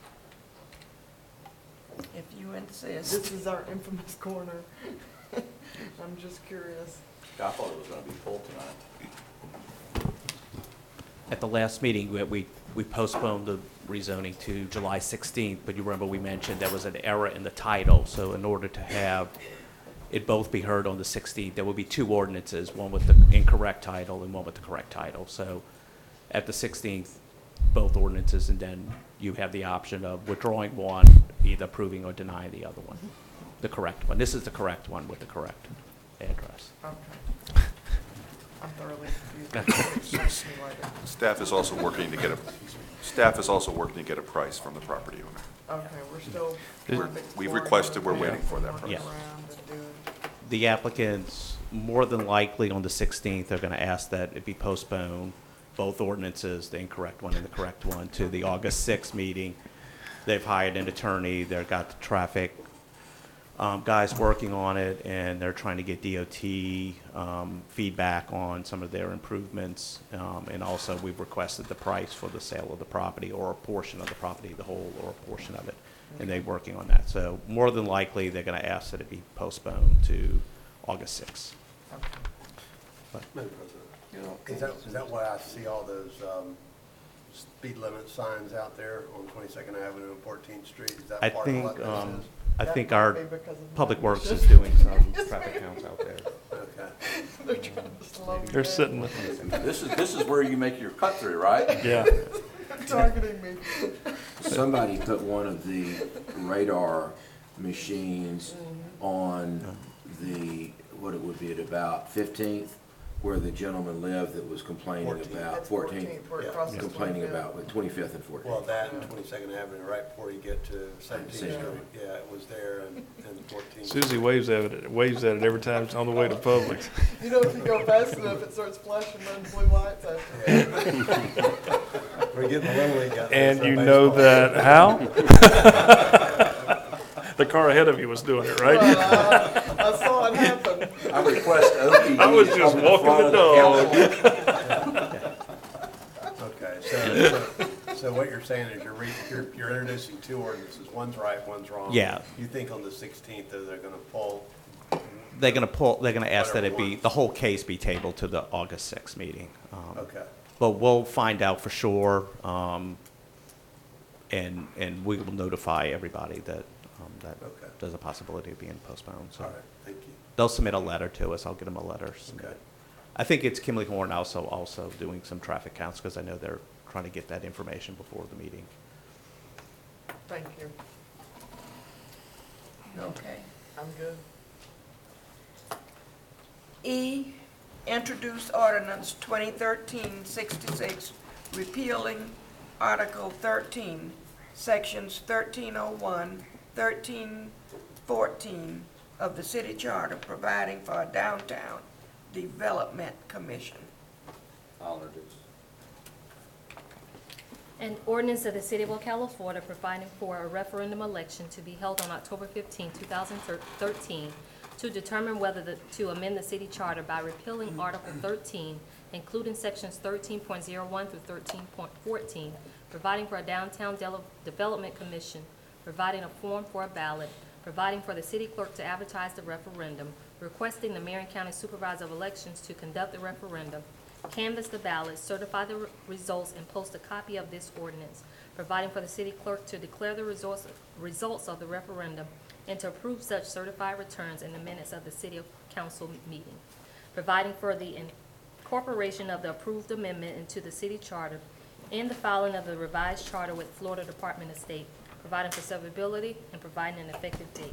If you insist. This is our infamous corner. I'm just curious. I thought it was gonna be full tonight. At the last meeting, we- we, we postponed the rezoning to July sixteenth, but you remember we mentioned there was an error in the title, so in order to have it both be heard on the sixteenth. There will be two ordinances, one with the incorrect title and one with the correct title. So at the sixteenth, both ordinances, and then you have the option of withdrawing one, either approving or denying the other one, the correct one. This is the correct one with the correct address. Okay. I'm thoroughly confused. Staff is also working to get a, staff is also working to get a price from the property owner. Okay, we're still. We're- We've requested, we're waiting for that price. Yeah. Around and doing- The applicants, more than likely on the sixteenth, are going to ask that it be postponed, both ordinances, the incorrect one and the correct one, to the August sixth meeting. They've hired an attorney, they've got the traffic um, guys working on it, and they're trying to get D O T um, feedback on some of their improvements. Um, And also, we've requested the price for the sale of the property, or a portion of the property, the whole or a portion of it. And they're working on that. So more than likely, they're going to ask that it be postponed to August sixth. But- Madam President, is that, is that why I see all those um, speed limit signs out there on twenty-second Avenue and fourteenth Street? Is that I part of think, what this um, is? I That think might our be because of Public the- Works is doing some traffic counts out there. Okay. They're trying to slow me They're down. sitting, This is, this is where you make your cut through, right? yeah. Targeting me. Somebody put one of the radar machines on the, what it would be at about fifteenth, where the gentleman lived that was complaining fourteenth. about, That's fourteenth, fourteenth, where it Yeah. crosses complaining twenty-fifth. about, with twenty-fifth and fourteenth. Well, that and twenty-second Avenue, right before you get to seventeenth Street. Yeah. Yeah, it was there and, and fourteenth. Susie waves at it, waves at it every time it's on the way to Publix. You know, if you go fast enough, it starts flashing red blue lights after. Yeah. We're getting a little league out there. And so you know baseball. that, how? The car ahead of you was doing it, right? Well, I, I saw it happen. I request O P D. I was just come to the walking front the of dog. Okay, so, so- so what you're saying is you're, re- you're, you're introducing two ordinances, one's right, one's wrong. Yeah. You think on the sixteenth, though, they're gonna pull, They're going to pull, they're going to ask that it Whatever be, one. the whole case be tabled to the August sixth meeting. Um, okay, But we'll find out for sure, um, and, and we will notify everybody that, um, that Okay. there's a possibility of being postponed, so. all right, thank you. They'll submit a letter to us, I'll get them a letter. submitted. Okay. I think it's Kimley Horn also, also doing some traffic counts, because I know they're trying to get that information before the meeting. Thank you. Okay. I'm good. E, introduce ordinance twenty thirteen sixty-six, repealing Article thirteen, Sections thirteen oh one, thirteen fourteen of the city charter, providing for a downtown development commission. I'll introduce. An ordinance of the City of Ocala, Florida, providing for a referendum election to be held on October fifteenth, two thousand thirteen, to determine whether the, to amend the city charter by repealing Article thirteen, including sections thirteen point oh one through thirteen point fourteen, providing for a downtown de- development commission, providing a form for a ballot, providing for the city clerk to advertise the referendum, requesting the Marion County Supervisor of Elections to conduct the referendum, canvass the ballots, certify the re- results, and post a copy of this ordinance, providing for the city clerk to declare the results, results of the referendum and to approve such certified returns in the minutes of the city council meeting, providing for the incorporation of the approved amendment into the city charter and the filing of the revised charter with Florida Department of State, providing for severability and providing an effective date.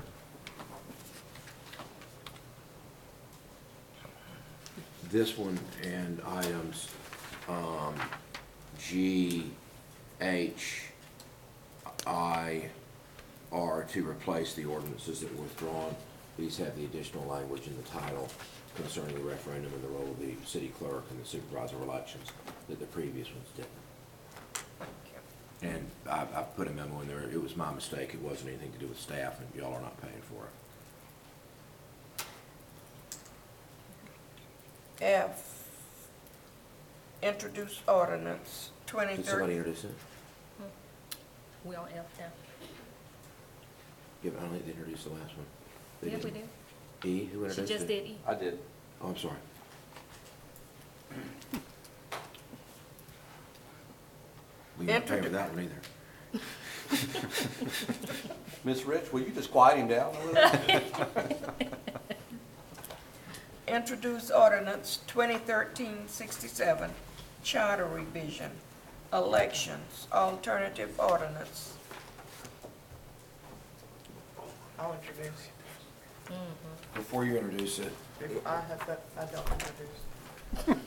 This one and items um, G, H, I are to replace the ordinances that were withdrawn. These have the additional language in the title concerning the referendum and the role of the city clerk and the supervisor of elections that the previous ones didn't. And I, I put a memo in there. It was my mistake. It wasn't anything to do with staff, and y'all are not paying for it. F, introduce ordinance twenty Did somebody thirteen. introduce it? We on F now. Yeah, but I don't think they introduced the last one. They Yeah, we didn't. did. E, who She introduced it? just did E. I did. Oh, I'm sorry. We didn't pay for that one either. Miss Rich, will you just quiet him down a little? introduce ordinance twenty thirteen sixty-seven, charter revision, elections, alternative ordinance. I'll introduce. Before you introduce it, If I have that, I don't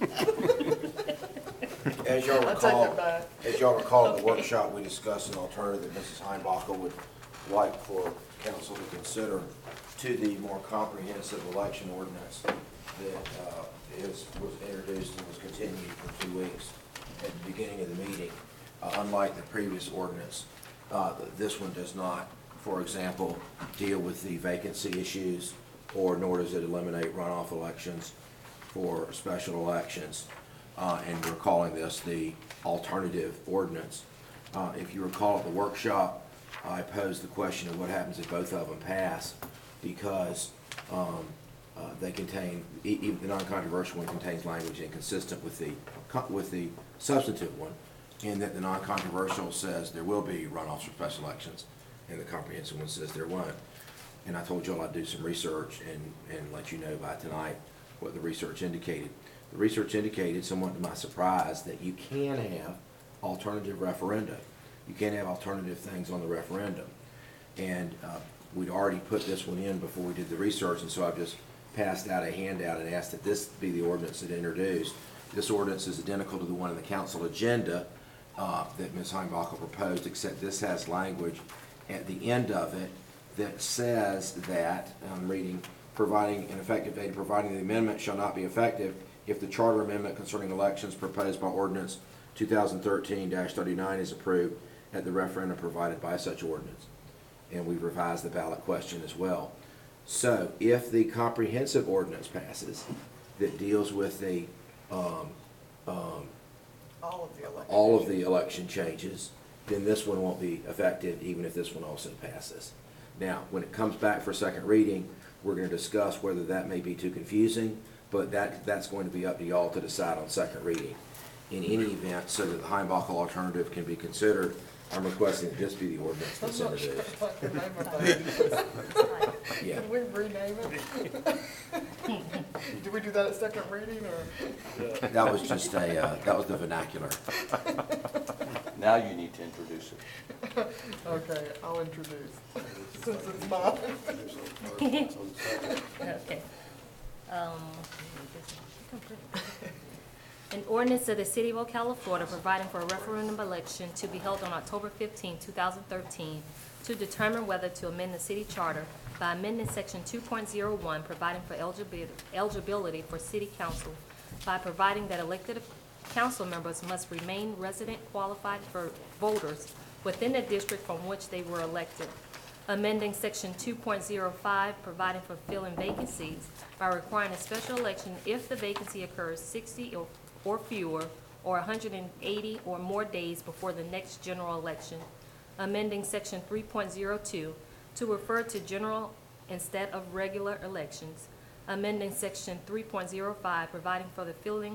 introduce. as y'all I take recall, it back. as y'all recall at the workshop, we discussed an alternative that Missus Heinbacher would like for council to consider to the more comprehensive election ordinance that uh, is, was introduced and was continued for two weeks at the beginning of the meeting. Uh, Unlike the previous ordinance, uh, this one does not, for example, deal with the vacancy issues, or nor does it eliminate runoff elections for special elections. Uh, and we're calling this the alternative ordinance. Uh, if you recall at the workshop, I posed the question of what happens if both of them pass, because um, uh, they contain, e even the non-controversial one contains language inconsistent with the with the substantive one, in that the non-controversial says there will be runoffs for special elections, and the comprehensive one says there won't. And I told y'all I'd do some research and, and let you know by tonight what the research indicated. The research indicated, somewhat to my surprise, that you can have alternative referenda. You can have alternative things on the referendum. And uh, we'd already put this one in before we did the research, and so I've just passed out a handout and asked that this be the ordinance that introduced. This ordinance is identical to the one in the council agenda uh, that Miz Heinbacher proposed, except this has language at the end of it that says that, I'm reading, providing an effective date, providing the amendment shall not be effective if the charter amendment concerning elections proposed by ordinance two thousand thirteen dash thirty-nine is approved at the referendum provided by such ordinance. And we've revised the ballot question as well. So if the comprehensive ordinance passes that deals with the um, um, All of the election. all of the election changes, then this one won't be effective even if this one also passes. Now, when it comes back for second reading, we're going to discuss whether that may be too confusing, but that, that's going to be up to y'all to decide on second reading. In any event, so that the Heinbacher alternative can be considered, I'm requesting that this be the ordinance that's I'm not sure introduced. what the name of that is. Yeah. Can we rename it? Do we do that at second reading, or? That was just a, uh, that was the vernacular. Now you need to introduce it. Okay, I'll introduce, since it's mine. Okay. Um, An ordinance of the City of Ocala, Florida, providing for a referendum election to be held on October fifteenth, two thousand thirteen, to determine whether to amend the city charter by amending section two point oh one, providing for eligibi- eligibility for city council, by providing that elected council members must remain resident qualified for voters within the district from which they were elected. Amending section two point oh five, providing for filling vacancies by requiring a special election if the vacancy occurs sixty or or fewer, or one hundred eighty or more days before the next general election. Amending section three point oh two to refer to general instead of regular elections. Amending section three point oh five, providing for the filling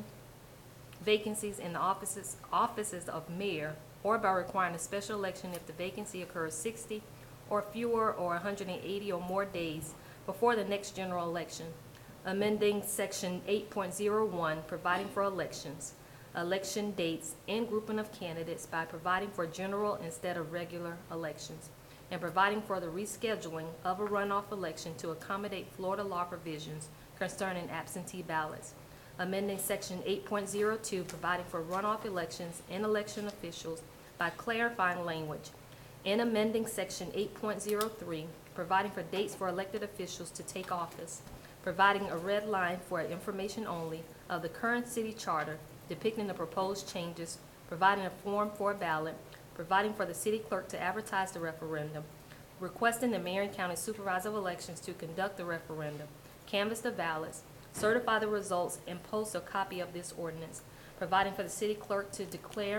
vacancies in the offices, offices of mayor, or by requiring a special election if the vacancy occurs sixty or fewer or one hundred eighty or more days before the next general election. Amending section eight point oh one, providing for elections, election dates, and grouping of candidates by providing for general instead of regular elections, and providing for the rescheduling of a runoff election to accommodate Florida law provisions concerning absentee ballots. Amending section eight point oh two, providing for runoff elections and election officials by clarifying language, and amending section eight point oh three, providing for dates for elected officials to take office, providing a red line for information only of the current city charter, depicting the proposed changes, providing a form for a ballot, providing for the city clerk to advertise the referendum, requesting the mayor and county supervisor of elections to conduct the referendum, canvass the ballots, certify the results, and post a copy of this ordinance, providing for the city clerk to declare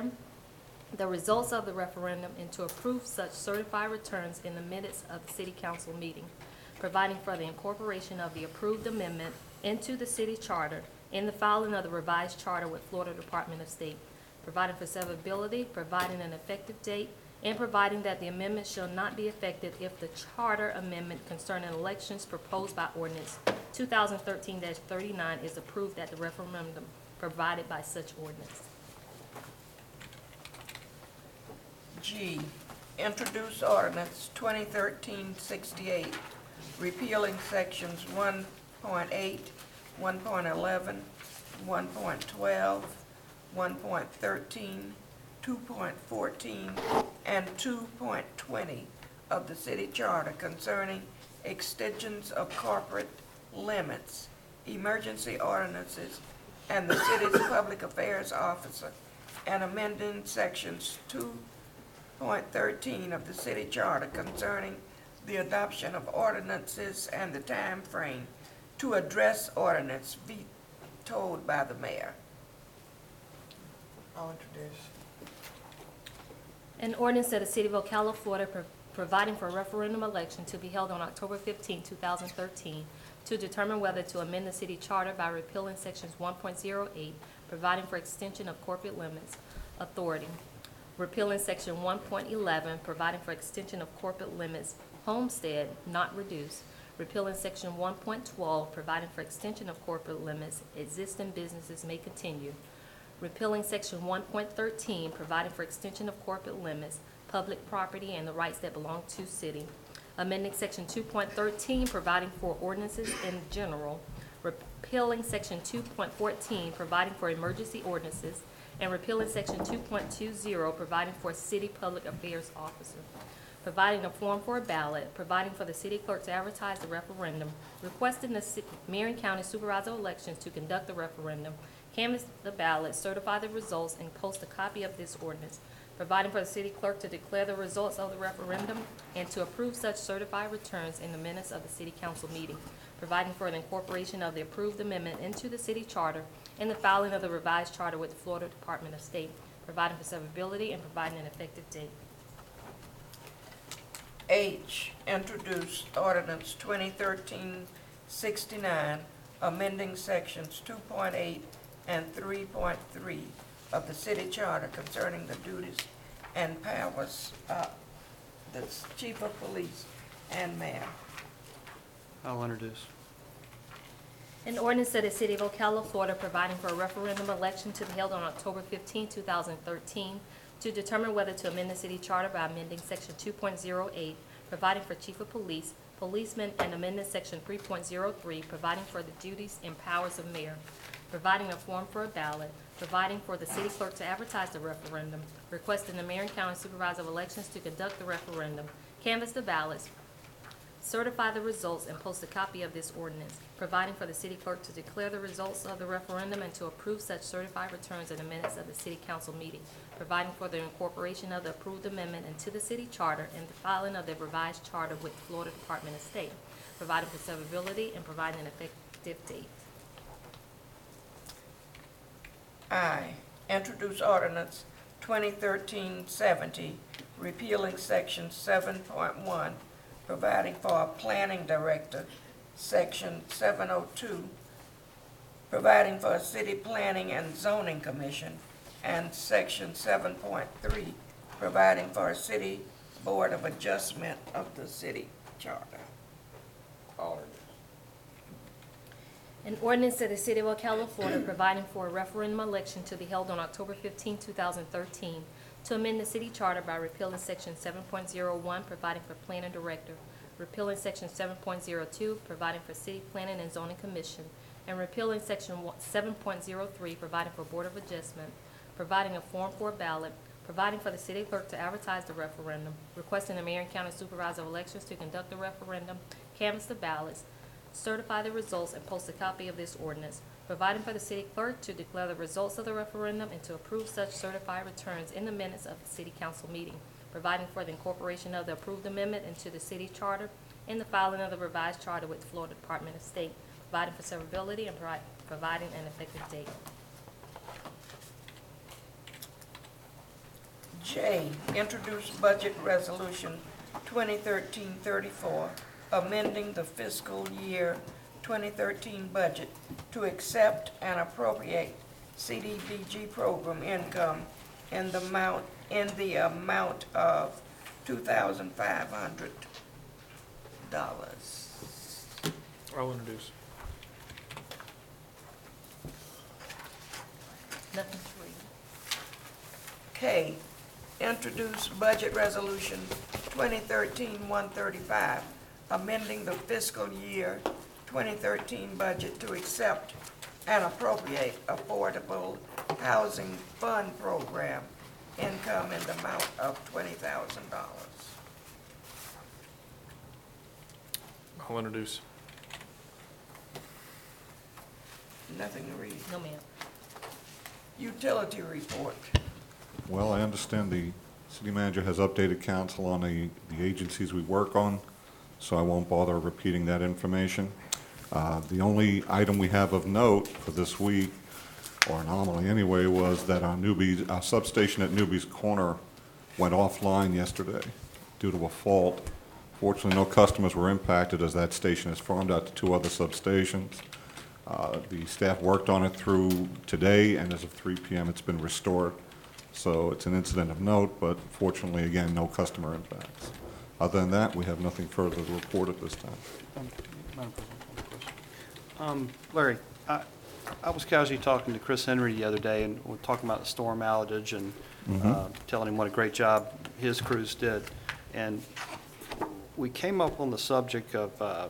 the results of the referendum and to approve such certified returns in the minutes of the city council meeting, providing for the incorporation of the approved amendment into the city charter and the filing of the revised charter with Florida Department of State, providing for severability, providing an effective date, and providing that the amendment shall not be effective if the charter amendment concerning elections proposed by ordinance two thousand thirteen thirty-nine is approved at the referendum provided by such ordinance. G, introduce ordinance twenty thirteen sixty-eight, repealing sections one point eight, one point eleven, one point twelve, one point thirteen, two point fourteen, and two point twenty of the city charter concerning extensions of corporate limits, emergency ordinances, and the city's public affairs officer, and amending sections two point thirteen of the city charter concerning the adoption of ordinances and the time frame to address ordinance vetoed by the mayor. I'll introduce. An ordinance of the City of Ocala, Florida, pro- providing for a referendum election to be held on October fifteenth, two thousand thirteen, to determine whether to amend the city charter by repealing sections one point oh eight, providing for extension of corporate limits authority, repealing section one point eleven, providing for extension of corporate limits homestead, not reduced, repealing section one point twelve, providing for extension of corporate limits existing businesses may continue, repealing section one point thirteen, providing for extension of corporate limits, public property, and the rights that belong to city, amending section two point thirteen, providing for ordinances in general, repealing section two point fourteen, providing for emergency ordinances, and repealing section two point two zero, providing for a city public affairs officer, providing a form for a ballot, providing for the city clerk to advertise the referendum, requesting the ci- Marion County Supervisor of Elections to conduct the referendum, canvass the ballot, certify the results, and post a copy of this ordinance, providing for the city clerk to declare the results of the referendum and to approve such certified returns in the minutes of the city council meeting, providing for the incorporation of the approved amendment into the city charter and the filing of the revised charter with the Florida Department of State, providing for severability and providing an effective date. H, introduce ordinance twenty thirteen sixty-nine, amending sections two point eight and three point three of the city charter concerning the duties and powers of the chief of police and mayor. I'll introduce. An ordinance of the City of Ocala, Florida, providing for a referendum election to be held on October fifteenth, two thousand thirteen, to determine whether to amend the city charter by amending section two point oh eight, providing for chief of police, policemen, and amending section three point oh three, providing for the duties and powers of mayor, providing a form for a ballot, providing for the city clerk to advertise the referendum, requesting the Marion County Supervisor of Elections to conduct the referendum, canvass the ballots, certify the results, and post a copy of this ordinance, providing for the city clerk to declare the results of the referendum and to approve such certified returns in the minutes of the city council meeting, providing for the incorporation of the approved amendment into the city charter and the filing of the revised charter with the Florida Department of State, providing for severability and providing an effective date. I, introduce ordinance twenty thirteen seventy, repealing section seven point one, providing for a planning director, section seven oh two, providing for a city planning and zoning commission, and section seven point three, providing for a city board of adjustment of the city charter. I'll introduce. An ordinance of the City of Ocala, Florida, providing for a referendum election to be held on October fifteenth, two thousand thirteen, to amend the city charter by repealing section seven point oh one, providing for planning director, repealing section seven point oh two, providing for city planning and zoning commission, and repealing section seven point oh three, providing for board of adjustment, providing a form for a ballot, providing for the city clerk to advertise the referendum, requesting the Marion County Supervisor of Elections to conduct the referendum, canvass the ballots, certify the results, and post a copy of this ordinance, providing for the city clerk to declare the results of the referendum and to approve such certified returns in the minutes of the city council meeting, providing for the incorporation of the approved amendment into the city charter and the filing of the revised charter with the Florida Department of State, providing for severability and pro- providing an effective date. J, introduce budget resolution twenty thirteen thirty-four, amending the fiscal year twenty thirteen budget to accept and appropriate C D B G program income in the amount, in the amount of two thousand five hundred dollars. I'll introduce. Nothing to read. K, introduce budget resolution twenty thirteen one thirty-five, amending the fiscal year twenty thirteen budget to accept and appropriate affordable housing fund program income in the amount of twenty thousand dollars. I'll introduce. Nothing to read. No, ma'am. Utility report. Well, I understand the city manager has updated council on the, the agencies we work on, so I won't bother repeating that information. Uh, the only item we have of note for this week, or anomaly anyway, was that our Newbies, our substation at Newbies Corner went offline yesterday due to a fault. Fortunately, no customers were impacted as that station is farmed out to two other substations. Uh, the staff worked on it through today, and as of three P M it's been restored. So it's an incident of note, but fortunately, again, no customer impacts. Other than that, we have nothing further to report at this time. Um, Madam President, I have a question. Um, Larry, I, I was casually talking to Chris Henry the other day, and we're talking about the storm outage and Mhm. uh, telling him what a great job his crews did. And we came up on the subject of, uh,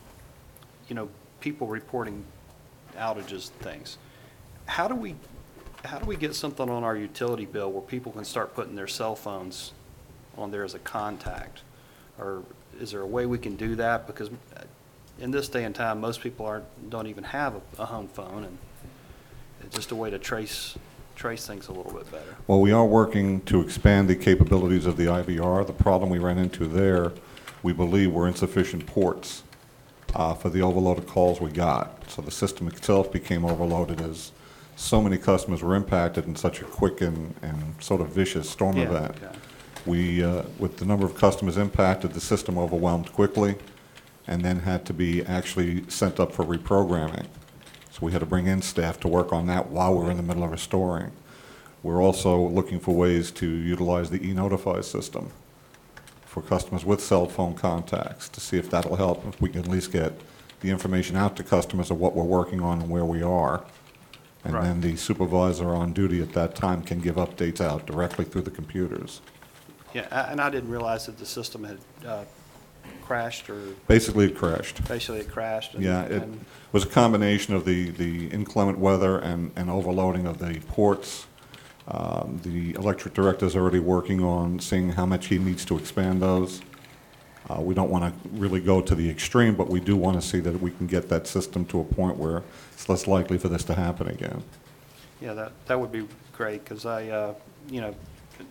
you know, people reporting outages and things. How do we, how do we get something on our utility bill where people can start putting their cell phones on there as a contact? Or is there a way we can do that? Because in this day and time, most people aren't, don't even have a, a home phone, and it's just a way to trace, trace things a little bit better. Well, we are working to expand the capabilities of the I V R. The problem we ran into there, we believe, were insufficient ports uh, for the overloaded calls we got. So the system itself became overloaded as so many customers were impacted in such a quick and, and sort of vicious storm Yeah, event. okay. We, uh, with the number of customers impacted, the system overwhelmed quickly and then had to be actually sent up for reprogramming. So we had to bring in staff to work on that while we were in the middle of restoring. We're also looking for ways to utilize the e-notify system for customers with cell phone contacts to see if that'll help, if we can at least get the information out to customers of what we're working on and where we are. And Right. then the supervisor on duty at that time can give updates out directly through the computers. Yeah, a- and I didn't realize that the system had uh, crashed or. Basically, it crashed. Basically, it crashed. and- Yeah, it and- was a combination of the, the inclement weather and, and overloading of the ports. Um, The electric director is already working on seeing how much he needs to expand those. Uh, We don't want to really go to the extreme, but we do want to see that we can get that system to a point where it's less likely for this to happen again. Yeah, that, that would be great, because I, uh, you know,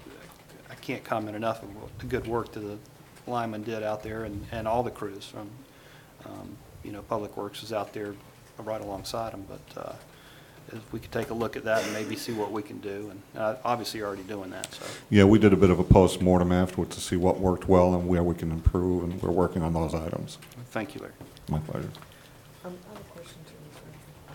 I can't comment enough on what the good work that the linemen did out there, and, and all the crews from, um, you know, Public Works is out there right alongside them, but uh, if we could take a look at that and maybe see what we can do, and uh, obviously you're already doing that, so. Yeah, we did a bit of a post-mortem afterwards to see what worked well and where we can improve, and we're working on those items. Thank you, Larry. My pleasure. Um, I have a question too, Miz Murphy. Um,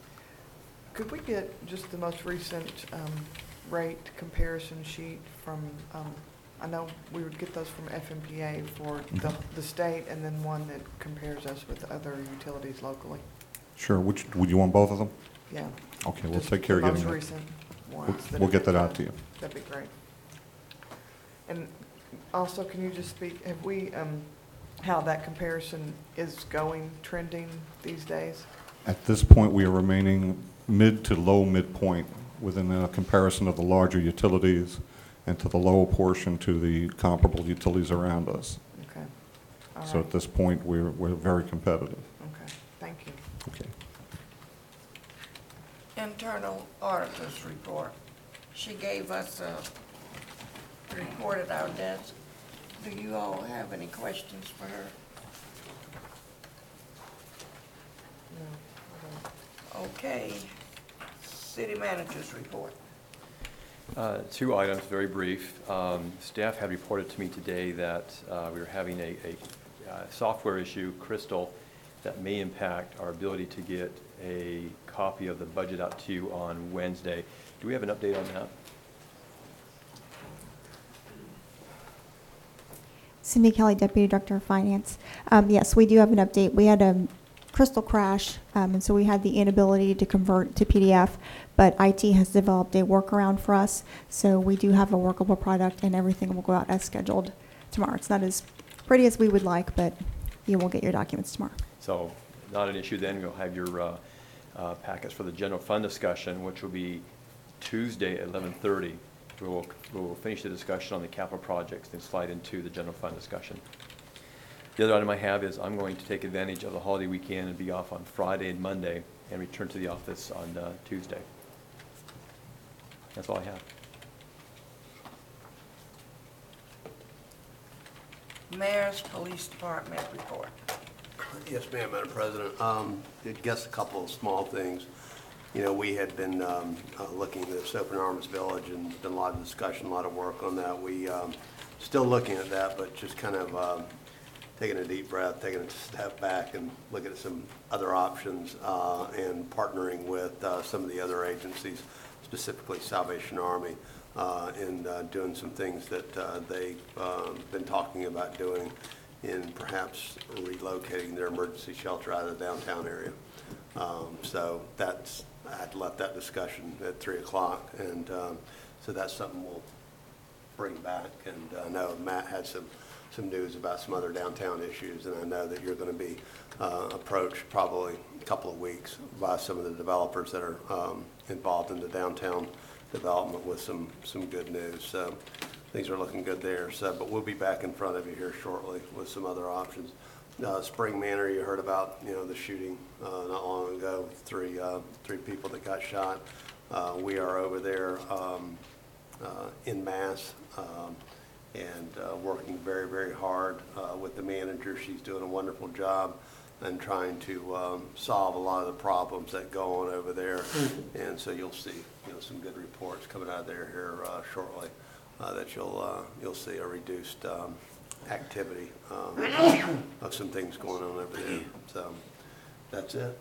Could we get just the most recent um, rate comparison sheet from, um, I know we would get those from F M P A for the, the state, and then one that compares us with other utilities locally? Sure, which, would you want both of them? Yeah. Okay, we'll Just take care of the getting most that. recent We'll- ones. We'll have get been that out done. to you. That'd be great. And also, can you just speak, have we, um, how that comparison is going, trending these days? At this point, we are remaining mid to low midpoint within a comparison of the larger utilities and to the lower portion to the comparable utilities around us. Okay. All So right. at this point, we're, we're very competitive. Okay, thank you. Okay. Internal auditor's report. She gave us a report at our desk. Do you all have any questions for her? No. Okay. City manager's report. Uh, Two items, very brief. Um, Staff had reported to me today that uh, we were having a, a uh, software issue, Crystal, that may impact our ability to get a copy of the budget out to you on Wednesday. Do we have an update on that? Cindy Kelly, Deputy Director of Finance. Um, yes, we do have an update. We had a Crystal crash, um, and so we had the inability to convert to P D F, but I T has developed a workaround for us, so we do have a workable product, and everything will go out as scheduled tomorrow. It's not as pretty as we would like, but you will get your documents tomorrow. So not an issue then. You'll have your uh, uh, packets for the general fund discussion, which will be Tuesday at eleven thirty. We will, we will finish the discussion on the capital projects, then slide into the general fund discussion. The other item I have is I'm going to take advantage of the holiday weekend and be off on Friday and Monday and return to the office on uh, Tuesday. That's all I have. Mayor's Police Department report. Yes, ma'am, Madam President. Um, I guess a couple of small things. You know, we had been um, uh, looking at this Open Arms Village, and there's been a lot of discussion, a lot of work on that. We um, still looking at that, but just kind of um, taking a deep breath, taking a step back and looking at some other options uh, and partnering with uh, some of the other agencies, specifically Salvation Army, uh, and uh, doing some things that uh, they've uh, been talking about doing in perhaps relocating their emergency shelter out of the downtown area. Um, so that's, I had left that discussion at three o'clock, and um, so that's something we'll bring back. And I know Matt had some, some news about some other downtown issues, and I know that you're going to be uh, approached probably a couple of weeks by some of the developers that are um, involved in the downtown development with some, some good news. So things are looking good there. So, but we'll be back in front of you here shortly with some other options. Uh, Spring Manor, you heard about, you know, the shooting uh, not long ago, three uh, three people that got shot. Uh, we are over there um, uh, en masse um, and uh, working very, very hard uh, with the manager. She's doing a wonderful job and trying to um, solve a lot of the problems that go on over there. And so you'll see, you know, some good reports coming out of there here uh, shortly uh, that you'll uh, you'll see a reduced um, activity um, of some things going on over there. So that's it.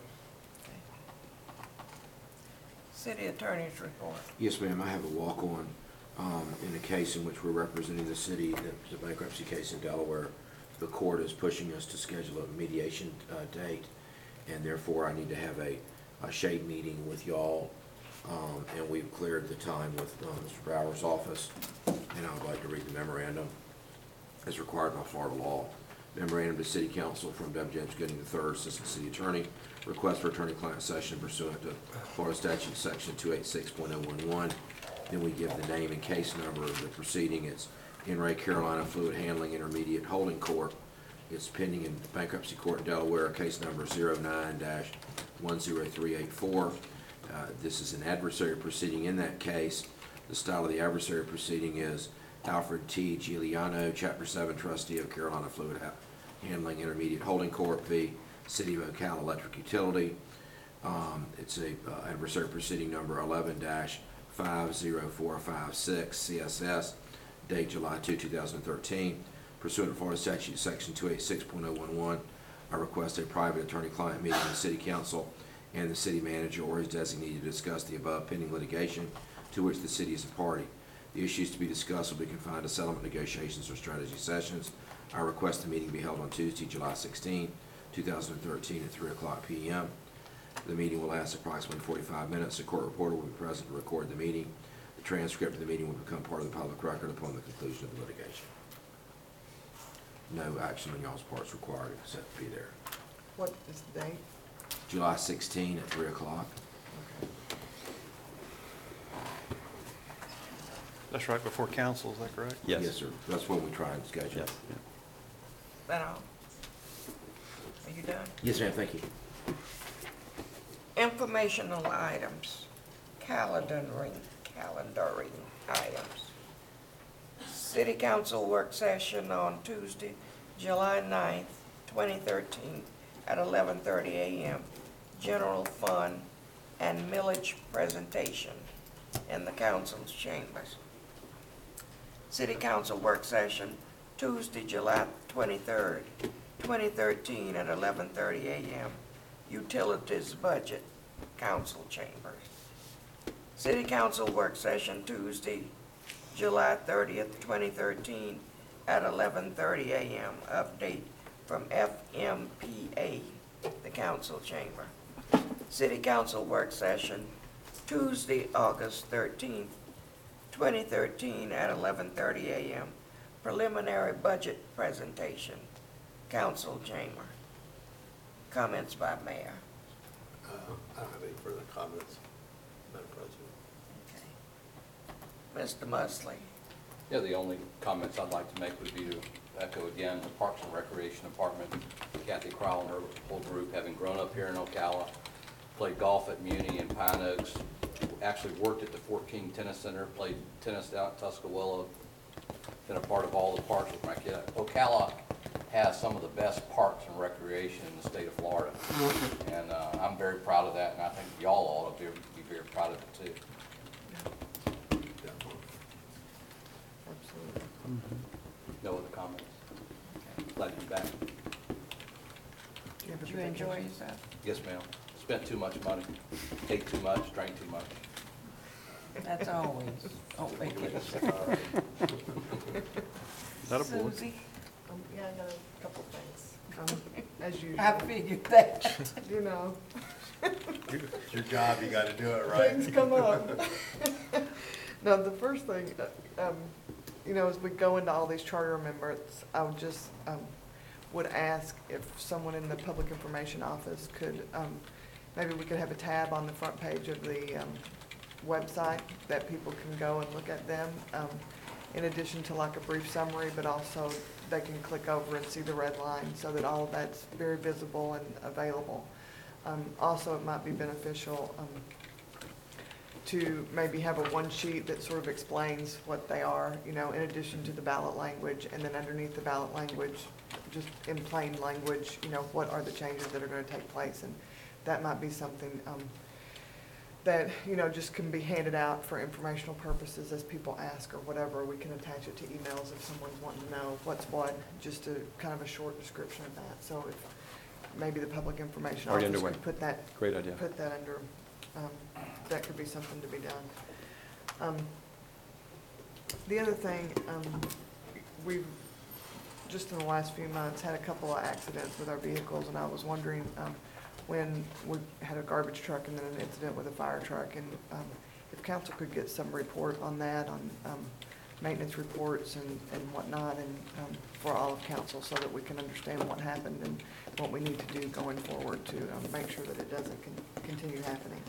City Attorney's report. Yes, ma'am. I have a walk-on um, in a case in which we're representing the city, the bankruptcy case in Delaware. The court is pushing us to schedule a mediation uh, date, and therefore I need to have a, a shade meeting with y'all. Um, and we've cleared the time with uh, Mister Brower's office, and I would like to read the memorandum as required by Florida law. Memorandum to City Council from W. James Gooding the third, Assistant City Attorney. Request for attorney-client session pursuant to Florida Statute Section two eighty-six point oh one one. Then we give the name and case number of the proceeding. It's In re Carolina Fluid Handling Intermediate Holding Corp. It's pending in bankruptcy court in Delaware, case number zero nine dash one zero three eight four. Uh, this is an adversary proceeding in that case. The style of the adversary proceeding is Alfred T. Giuliano, Chapter seven Trustee of Carolina Fluid Handling Intermediate Holding Corp. v. City of Ocala Electric Utility. Um, it's a uh, adversary proceeding number eleven dash five zero four five six C S S, date July second, two thousand thirteen. Pursuant to Florida Statute Section two eighty-six point oh one one, I request a private attorney-client meeting with City Council and the City Manager or his designee to discuss the above pending litigation to which the City is a party. The issues to be discussed will be confined to settlement negotiations or strategy sessions. I request the meeting be held on Tuesday, July sixteenth, two thousand thirteen at three o'clock p m The meeting will last approximately forty-five minutes. The court reporter will be present to record the meeting. The transcript of the meeting will become part of the public record upon the conclusion of the litigation. No action on y'all's part is required except to be there. What is the date? July sixteenth at three o'clock. That's right before council, is that correct? Yes. Yes, sir. That's when we try and schedule. Yes. That all? Are you done? Yes, ma'am. Thank you. Informational items, calendaring, calendaring items. City Council work session on Tuesday, July ninth, twenty thirteen at eleven thirty a m General fund and millage presentation in the council's chambers. City Council work session Tuesday, July twenty-third, twenty thirteen at eleven thirty a m Utilities budget, council chambers. City Council work session Tuesday, July thirtieth, twenty thirteen at eleven thirty a m Update from F M P A, the Council chamber. City Council work session, Tuesday, August thirteenth, twenty thirteen at eleven thirty a m Preliminary budget presentation, council chamber. Comments by mayor. Uh, I don't have any further comments, Madam President. Mister Musley. Yeah, the only comments I'd like to make would be to echo again the Parks and Recreation Department, Kathy Crowell and her whole group, having grown up here in Ocala, played golf at Muni and Pine Oaks, actually worked at the Fort King Tennis Center, played tennis down at Tuscaloosa, been a part of all the parks with my kid. Ocala has some of the best parks and recreation in the state of Florida. And uh, I'm very proud of that, and I think y'all ought to be, be very proud of it too. Absolutely. No other comments? Glad to be back. Did you enjoy yourself? Yes, ma'am. Spent too much money, ate too much, drank too much. That's always on vacation. Is that a board? Susie? Um, yeah, I got a couple things, um, as usual. I figured that. You know. It's your job, you gotta do it right. Things come up. No, the first thing, uh, um, you know, as we go into all these charter amendments, I would just, um, would ask if someone in the public information office could, um, maybe we could have a tab on the front page of the, um, website that people can go and look at them, um, in addition to like a brief summary, but also they can click over and see the red line so that all of that's very visible and available. Um, also, it might be beneficial, um, to maybe have a one sheet that sort of explains what they are, you know, in addition to the ballot language, and then underneath the ballot language, just in plain language, you know, what are the changes that are going to take place, and that might be something um, that, you know, just can be handed out for informational purposes as people ask or whatever. We can attach it to emails if someone's wanting to know what's what, just a kind of a short description of that. So if maybe the public information Already office underway. could put that, Great idea. put that under, um, that could be something to be done. Um, the other thing, um, we've just in the last few months had a couple of accidents with our vehicles, and I was wondering um, when we had a garbage truck and then an incident with a fire truck, and um, if council could get some report on that, on um, maintenance reports and, and whatnot, and um, for all of council, so that we can understand what happened and what we need to do going forward to um, make sure that it doesn't con continue happening.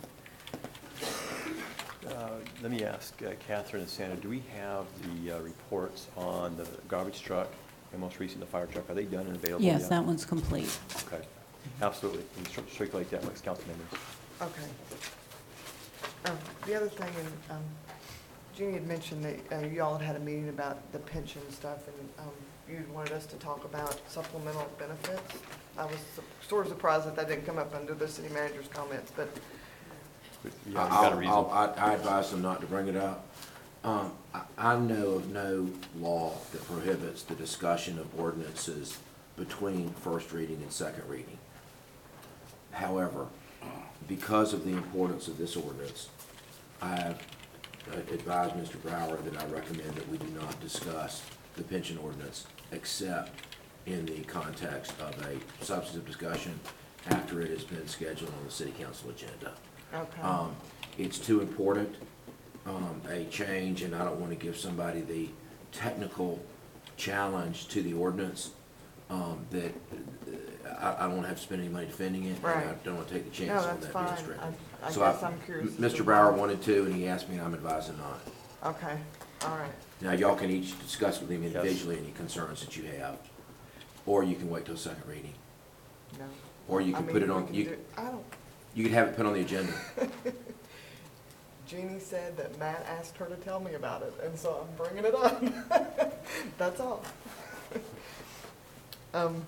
Uh, Let me ask uh, Catherine and Sandra, do we have the uh, reports on the garbage truck and most recent the fire truck? Are they done and available yet? Yes, that one's complete. Okay, absolutely. We can cir- circulate that amongst council members. Okay. Um, The other thing, and um, Jeannie had mentioned that uh, you all had had a meeting about the pension stuff, and um, you wanted us to talk about supplemental benefits. I was su- sort of surprised that that didn't come up under the city manager's comments, but But, yeah, you got a I'll- reason. I'll- I I advise them not to bring it up. Um, I I know of no law that prohibits the discussion of ordinances between first reading and second reading. However, because of the importance of this ordinance, I have uh, advised Mister Brower that I recommend that we do not discuss the pension ordinance except in the context of a substantive discussion after it has been scheduled on the city council agenda. Okay. Um, It's too important, um, a change, and I don't want to give somebody the technical challenge to the ordinance, um, that uh, I, I don't want to have to spend any money defending it. and I Right. don't want to take the No, chance on that's that being fine. stricken. I- I So guess I'm curious as Mister to Brower why. wanted to, and he asked me, and I'm advising not. okay, all right. Now, y'all can each discuss with him individually any concerns that you have, or you can wait till second reading. No. Or you I can mean, put it we on, can you, do- I don't, you could have it put on the agenda. Jeannie said that Matt asked her to tell me about it, and so I'm bringing it up. That's all. Um,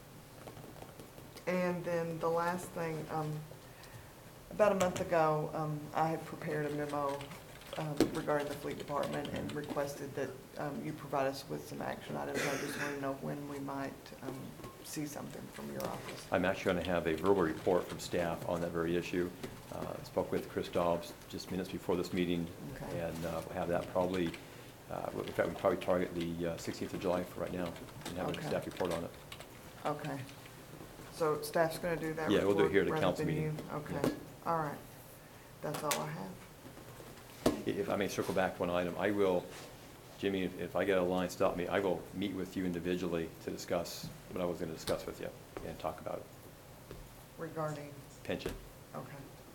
and then the last thing, um, about a month ago, um, I had prepared a memo um, regarding the fleet department and requested that um, you provide us with some action items. I just want to know when we might um, see something from your office. I'm actually going to have a verbal report from staff on that very issue. Uh, I spoke with Chris Dobbs just minutes before this meeting, Okay. and uh, we'll have that probably, uh, in fact, we probably target the uh, sixteenth of July for right now, and have Okay. a staff report on it. Okay. So staff's gonna do that Yeah, we'll do it report here at the rather council than meeting. you? Okay, all right. That's all I have. If I may circle back one item, I will, Jimmy, if- if I get a line, stop me, I will meet with you individually to discuss what I was going to discuss with you and talk about it. Regarding, Pension. okay.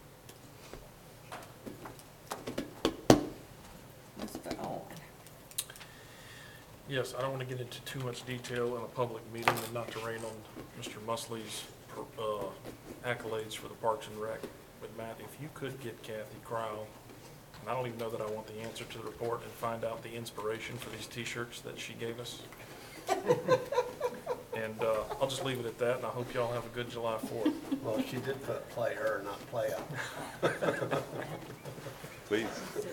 Mister Owen. Yes, I don't want to get into too much detail in a public meeting and not to rain on Mister Musley's uh, accolades for the Parks and Rec. But Matt, if you could get Kathy Crowell, and I don't even know that I want the answer to the report, and find out the inspiration for these T-shirts that she gave us. And uh, I'll just leave it at that, and I hope y'all have a good July fourth. Well, she did put play her, not play up. Please.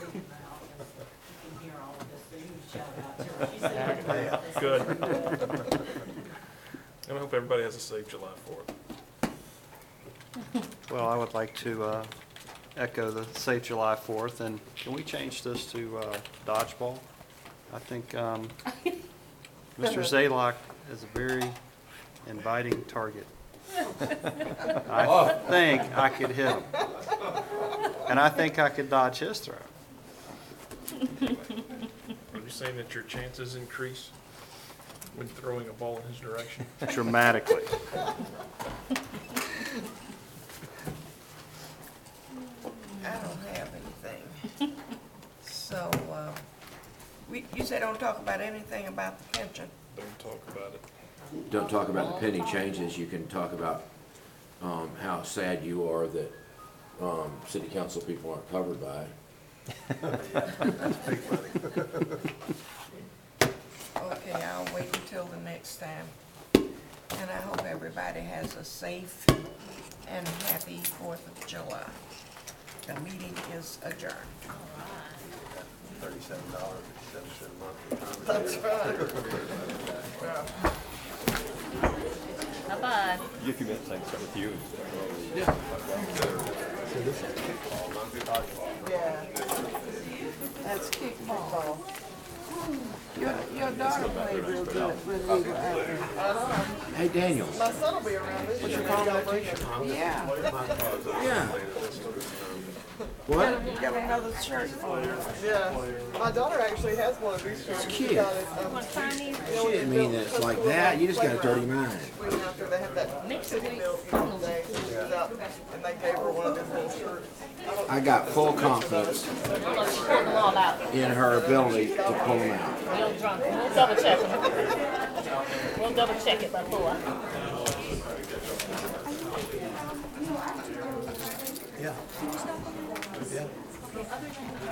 Good. And I hope everybody has a safe July fourth. Well, I would like to uh, echo the safe July fourth, and can we change this to uh, dodgeball? I think um, Mister Zaylock is a very inviting target. I think I could hit him. And I think I could dodge his throw. Are you saying that your chances increase when throwing a ball in his direction? Dramatically. I don't have anything. So, uh, we, you said don't talk about anything about the pension. Don't talk about it. Don't talk about the pending changes, you can talk about, um, how sad you are that, um, city council people aren't covered by it. Okay, I'll wait until the next time. And I hope everybody has a safe and happy Fourth of July. The meeting is adjourned. Thirty-seven dollars, fifty-seven cents a month. That's right. Bye-bye. You have a few minutes, I can start with you. Yeah. That's kickball. Your, your daughter played real good when we were out there. Hey, Daniel. My son will be around this year. Yeah. Yeah. What? You got another shirt for her. Yeah. My daughter actually has one of these shirts. It's She cute. got it, um, She didn't mean that it's like that, you just got a dirty mind. Went out there, they had that city built, you know, thing. She was out, and they gave her one of these little shirts. I got full confidence Pull them all out. in her ability to pull them out. Real drunk. We'll double check it. We'll double check it before. Yeah. Yeah.